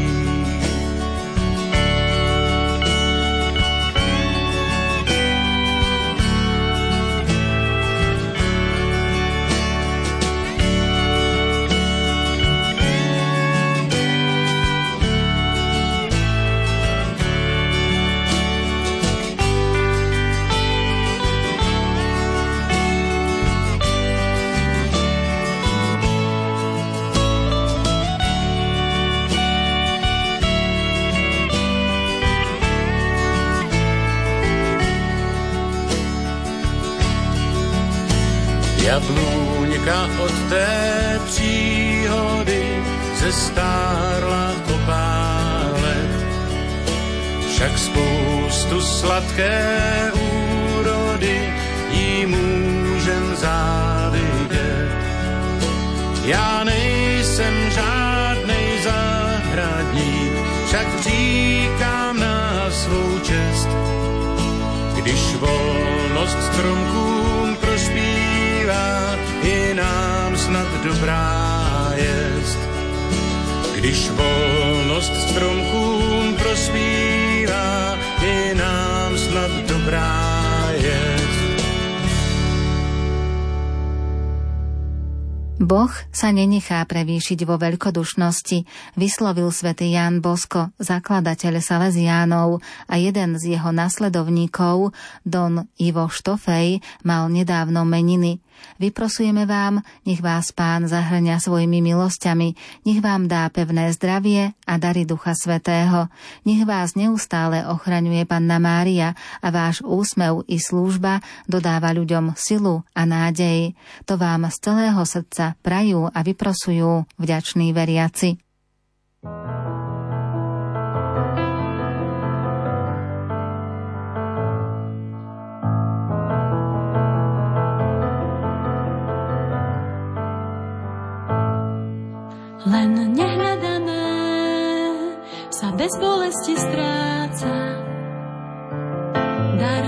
Jablůňka od té příhody zestárla o pár let. Však spoustu sladké úrody jí můžem závidět. Já nejsem žádnej zahradník, však říkám na svou čest. Když volnost stromkům prospívá, i nám snad dobrá jest. Když volnost stromkům prospívá, i nám snad dobrá jest. Boh sa nenechá prevýšiť vo veľkodušnosti, vyslovil svätý Ján Bosko, zakladateľ Salesiánov, a jeden z jeho nasledovníkov, Don Ivo Štofej, mal nedávno meniny. Vyprosujeme vám, nech vás Pán zahrňa svojimi milosťami, nech vám dá pevné zdravie a dary Ducha Svätého. Nech vás neustále ochraňuje Panna Mária a váš úsmev i služba dodáva ľuďom silu a nádej. To vám z celého srdca prajú a vyprosujú vďační veriaci. Len nehľadané sa bez bolesti stráca. Dar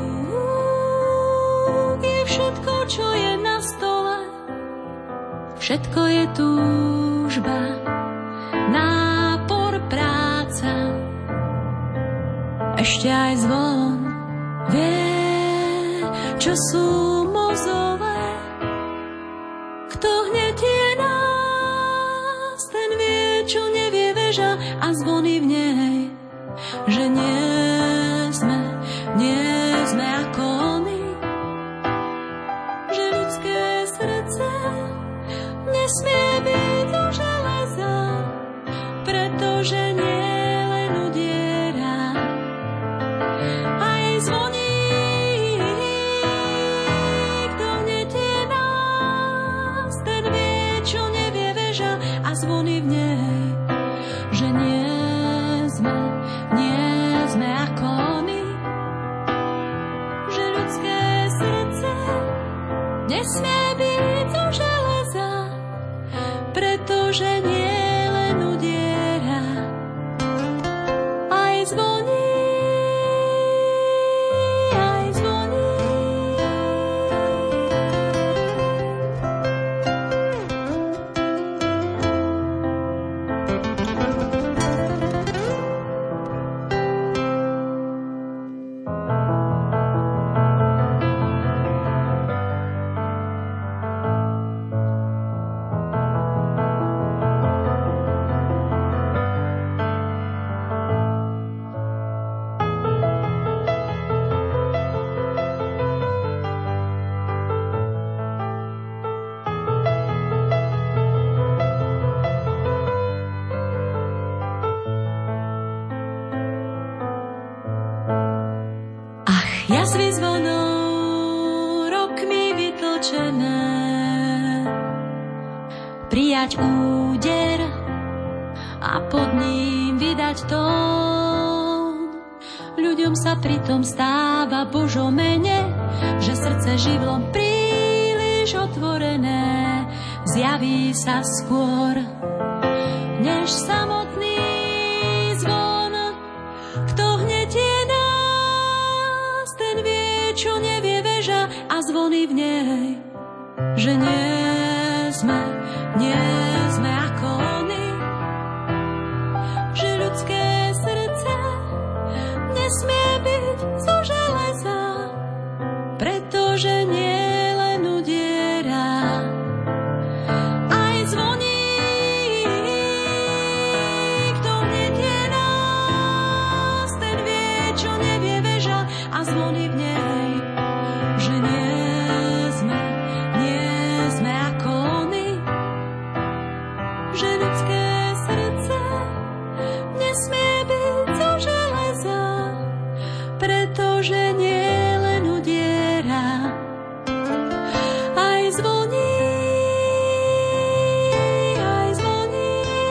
rúk je všetko, čo je na stole. Všetko je túžba, nápor, práca. Ešte aj zvon vie, čo sú mozové. Kto hnetie nás, ten vie, čo nevie veža a zvony v nej. Že nie sme ako oni. Že ľudské srdce nesmie byť do železa, pretože nie len udiera. Aj zvoní, kto hnetie nás, ten vie, čo nevie veža a zvony v nej. Že nie sme ako oni. Že ľudské srdce nesmie byť zo železa, pretože nie len udiera, aj zvoní, aj zvoní. Jazvy zvonov, rokmi vytlčené, vziať úder a pod ním vydať tón. Ľuďom sa pritom stáva Božo mene, že srdce živlom príliš otvorené zjaví sa skôr, než samotný zvon. Kto hnetie nás, ten vie, čo nevie veža a zvony v nej, že nie sme ako oni, že ľudské srdce nesmie byť zo železa, pretože nie len udiera, aj zvoní. Kto hnetie nás, ten vie, čo nevie veža a zvony v nej, že nie sme ako oni, že ľudské srdce nesmie byť zo železa, pretože nie len udiera, aj zvoní, aj zvoní.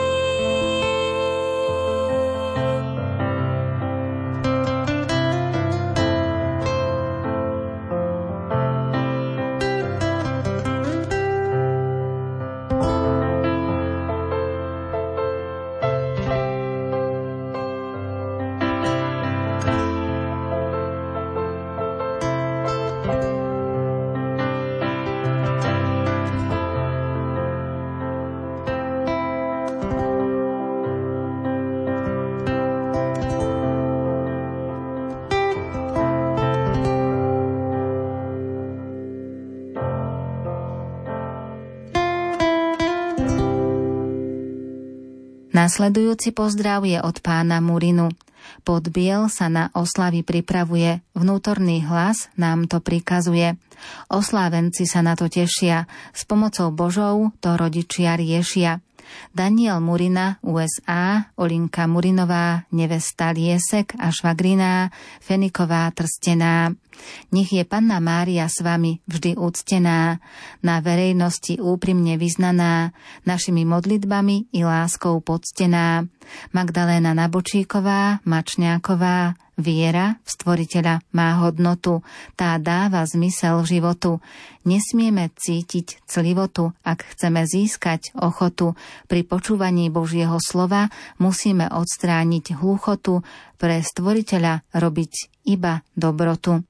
Nasledujúci pozdrav je od pána Murinu. Podbiel sa na oslavy pripravuje, vnútorný hlas nám to prikazuje. Oslávenci sa na to tešia, s pomocou Božou to rodičia riešia. Daniel Murina, USA, Olinka Murinová, nevesta Liesek a švagriná, Feniková Trstená. Nech je Panna Mária s vami vždy úctená, na verejnosti úprimne vyznaná, našimi modlitbami i láskou poctená. Magdaléna Nabočíková, Mačňáková, viera v Stvoriteľa má hodnotu, tá dáva zmysel životu. Nesmieme cítiť clivotu, ak chceme získať ochotu. Pri počúvaní Božieho slova musíme odstrániť hluchotu, pre Stvoriteľa robiť iba dobrotu.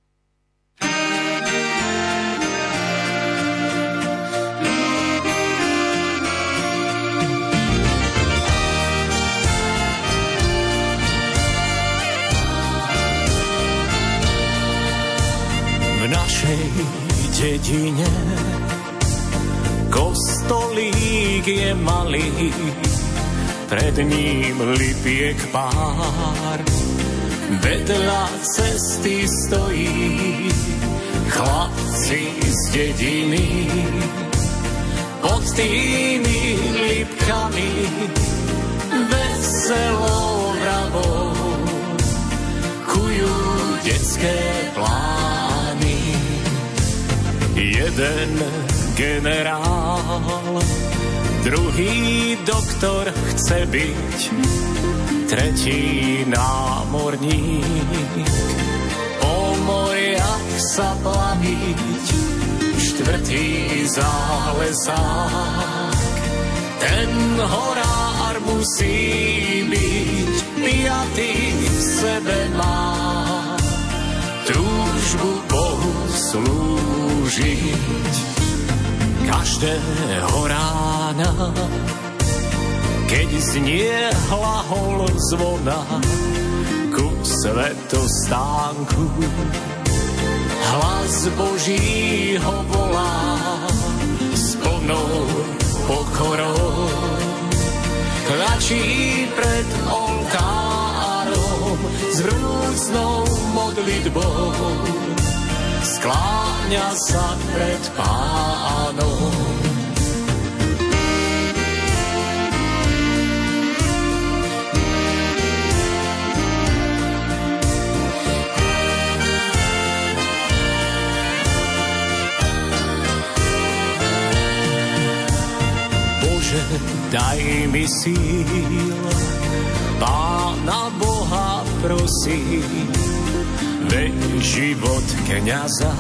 V našej dedine kostolík je malý, pred ním lipiek pár, vedľa cesty stojí chlapci z dediny. Pod tými lipkami veselou vravou kujú detské plány. Jeden generál, druhý doktor chce byť, tretí námorník, po moriach sa plaviť, štvrtý zálezák. Ten horár musí byť, piatý v sebe má túžbu Bohu slúžiť. Každého rána, keď znie hlahol zvona ku svetostánku, hlas Boží ho volá s plnou pokorou. Klačí pred oltárom s vrúcnou modlitbou, skláňa sa pred Pánom. Bože, daj mi síl, Pána Boha prosím, veď život kňaza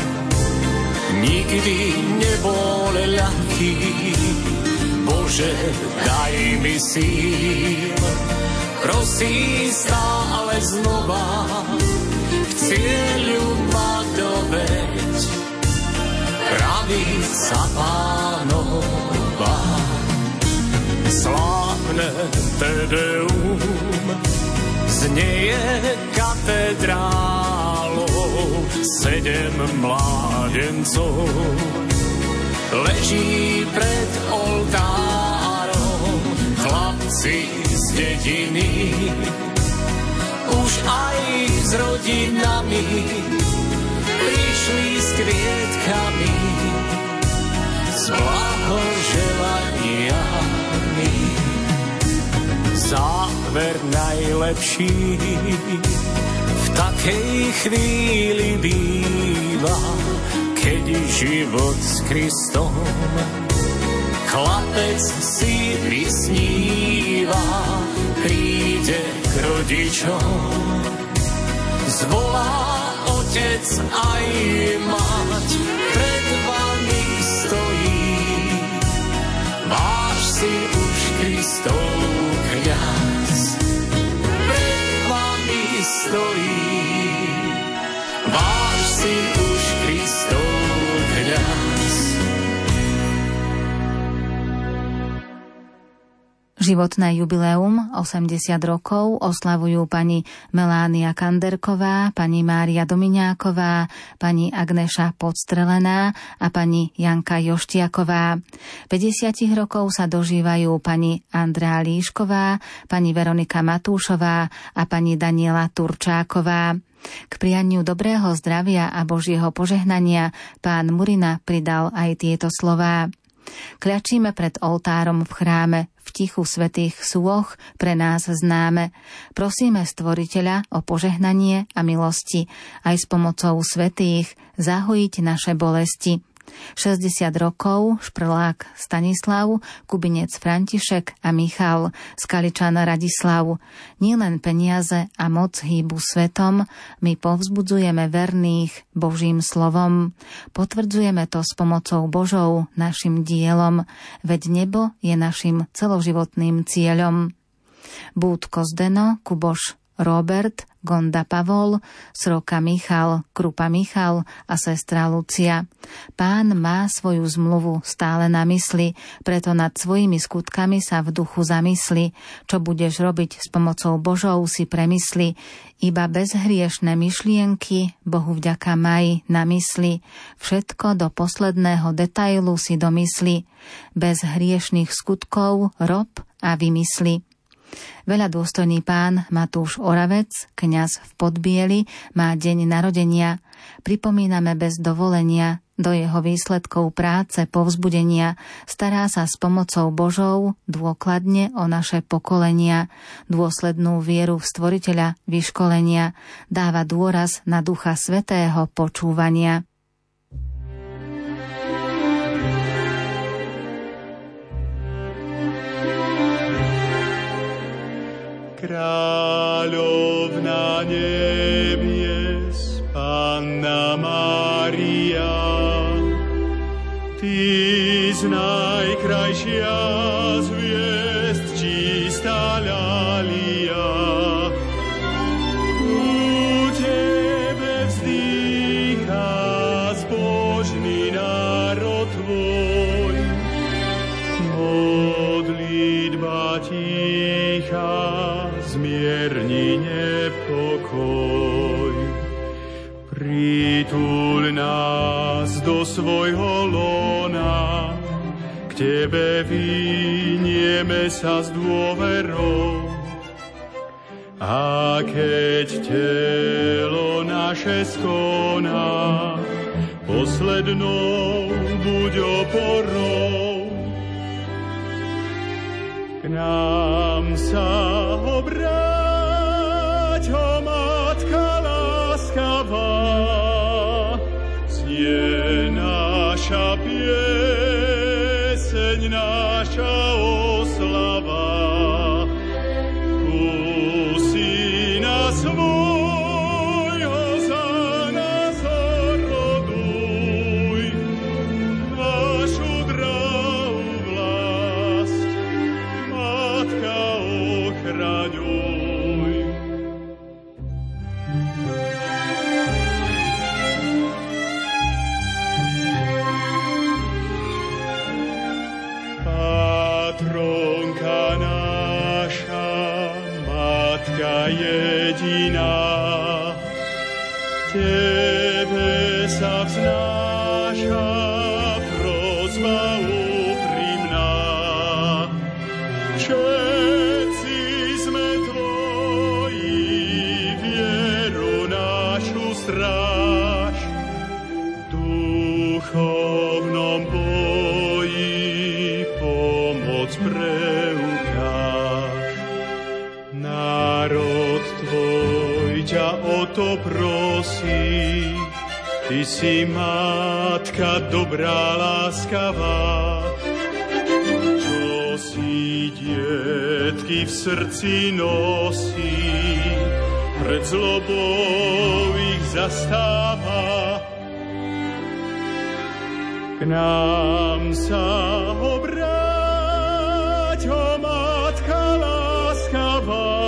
nikdy nebol ľahký. Bože, daj mi síl, prosím stále znova, k cieľu ma doveď, pravica Pánova. Slávne Tedeum znieje katedrálou, 7 mládencov leží pred oltárom, chlapci z dediny, už aj s rodinami, prišli s kvietkami, s blahoželaniami. Záver najlepší v takej chvíli býva, keď život s Kristom chlapec si vysníva, príde k rodičom, zvolá otec aj mať, pred vami stojí váš si už Kristov kňaz. Pred vami stojí váš si už Kristov kňaz. Životné jubileum 80 rokov oslavujú pani Melánia Kanderková, pani Mária Domiňáková, pani Agneša Podstrelená a pani Janka Joštiaková. 50 rokov sa dožívajú pani Andrea Líšková, pani Veronika Matúšová a pani Daniela Turčáková. K prianiu dobrého zdravia a Božieho požehnania pán Murina pridal aj tieto slová. Kľačíme pred oltárom v chráme, v tichu svätých súch pre nás známe. Prosíme Stvoriteľa o požehnanie a milosti, aj s pomocou svätých zahojiť naše bolesti. 60 rokov Šprlák Stanislav, Kubinec František a Michal, Skaličan Radislav. Nielen peniaze a moc hýbu svetom, my povzbudzujeme verných Božím slovom. Potvrdzujeme to s pomocou Božou našim dielom, veď nebo je našim celoživotným cieľom. Búdko Zdeno, Kuboš Robert, Gonda Pavol, Sroka Michal, Krupa Michal a sestra Lucia. Pán má svoju zmluvu stále na mysli, preto nad svojimi skutkami sa v duchu zamysli. Čo budeš robiť s pomocou Božou si premysli. Iba bezhriešne myšlienky Bohu vďaka maj na mysli. Všetko do posledného detailu si domysli. Bez hriešných skutkov rob a vymysli. Veľa dôstojný pán Matúš Oravec, kňaz v Podbieli, má deň narodenia. Pripomíname bez dovolenia, do jeho výsledkov práce, povzbudenia. Stará sa s pomocou Božou dôkladne o naše pokolenia. Dôslednú vieru v Stvoriteľa vyškolenia. Dáva dôraz na Ducha Svätého počúvania. Kráľovna nebies, Panna Mária, Ty z najkrajšia z hviezd, čistá ľalia. U Tebe vzdýcha zbožný národ Tvoj, modlitba tichá zmierni nepokoj. Prituľ nás do svojho lona, k Tebe vynieme sa s dôverou. A keď telo naše skoná, poslednou buď oporou. K nám sa obráť, o Matka láskavá, znie naša pieseň, naša Tebe sa vznáša prosba úprimná. Všetci sme Tvoji, vieru našu stráž. V duchovnom boji pomoc preukáž. Národ Tvoj ťa o to prosí, Ty si matka dobrá, láskavá, čo si dietky v srdci nosí, pred zlobou ich zastáva. K nám sa obráť, o matka láskavá,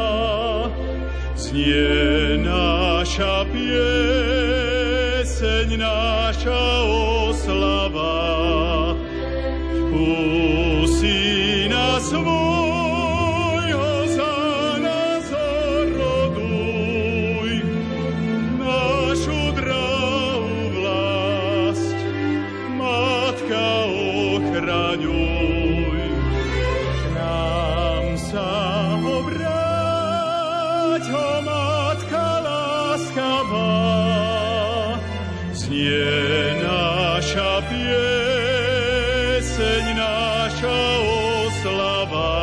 znie naša pieseň, naša oslava. Vpustí nás svojho, za nás oroduj, našu drahú vlast, matka ochraňuj. K nám sa obráť, o matka láskavá, znie naša pieseň, naša oslava.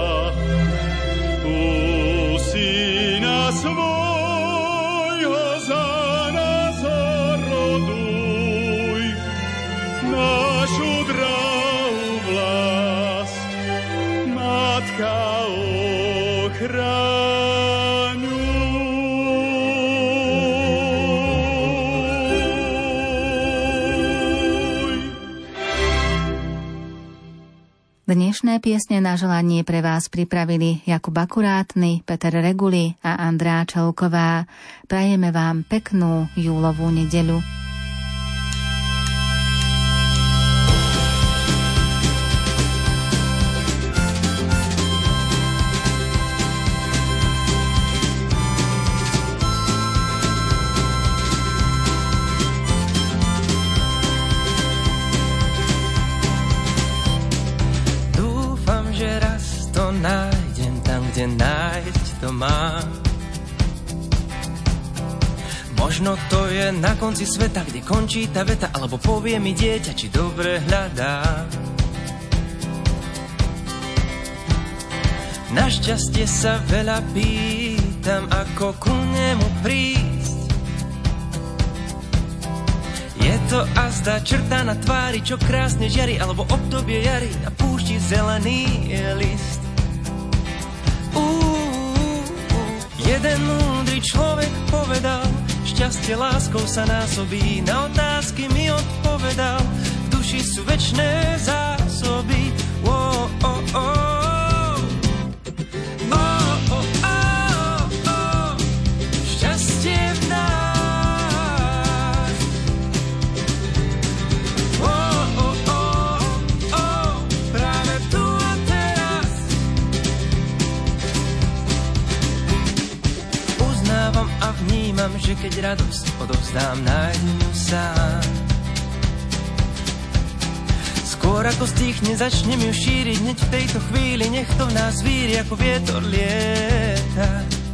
Pustí nás svojho, za nás oroduj, našu drahú vlast, matka ochraňuj. Dnešné piesne na želanie pre vás pripravili Jakub Akurátny, Peter Reguli a Andrea Čelková. Prajeme vám peknú júlovú nedeľu. Nájdem tam, kde nájsť to mám. Možno to je na konci sveta, kde končí tá veta, alebo povie mi dieťa, či dobre hľadám. Našťastie sa veľa pýtam, ako ku nemu prísť. Je to azda črta na tvári, čo krásne žiari, alebo obdobie jary a púšti zelený list. Jeden múdry človek povedal, šťastie láskou sa násobí, na otázky mi odpovedal, v duši sú večné zásoby. Oh, oh, oh. Oh, oh, oh, oh. Šťastie v nás. Oh, oh, oh, oh. Práve tu a teraz. Uznávam a vnímam, že keď radosť odovzdám, nájdem ju sám. Skôr ako stichne, začnem ju šíriť, hneď v tejto chvíli, nech to v nás víri, ako vietor lieta.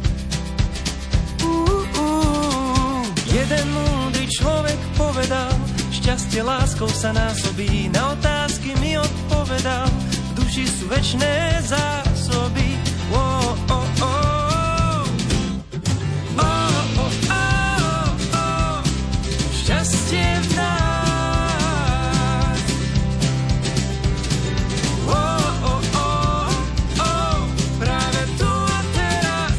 Jeden múdry človek povedal, šťastie láskou sa násobí, na otázky mi odpovedal, v duši sú večné zásoby. Oh, oh, oh. Šťastie v nás. Oh, oh, oh, oh, práve tu a teraz.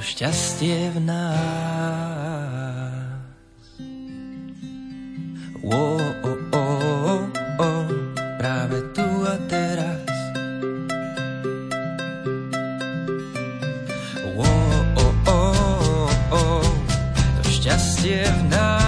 šťastie v nás. Práve tu a teraz. To šťastie v nás.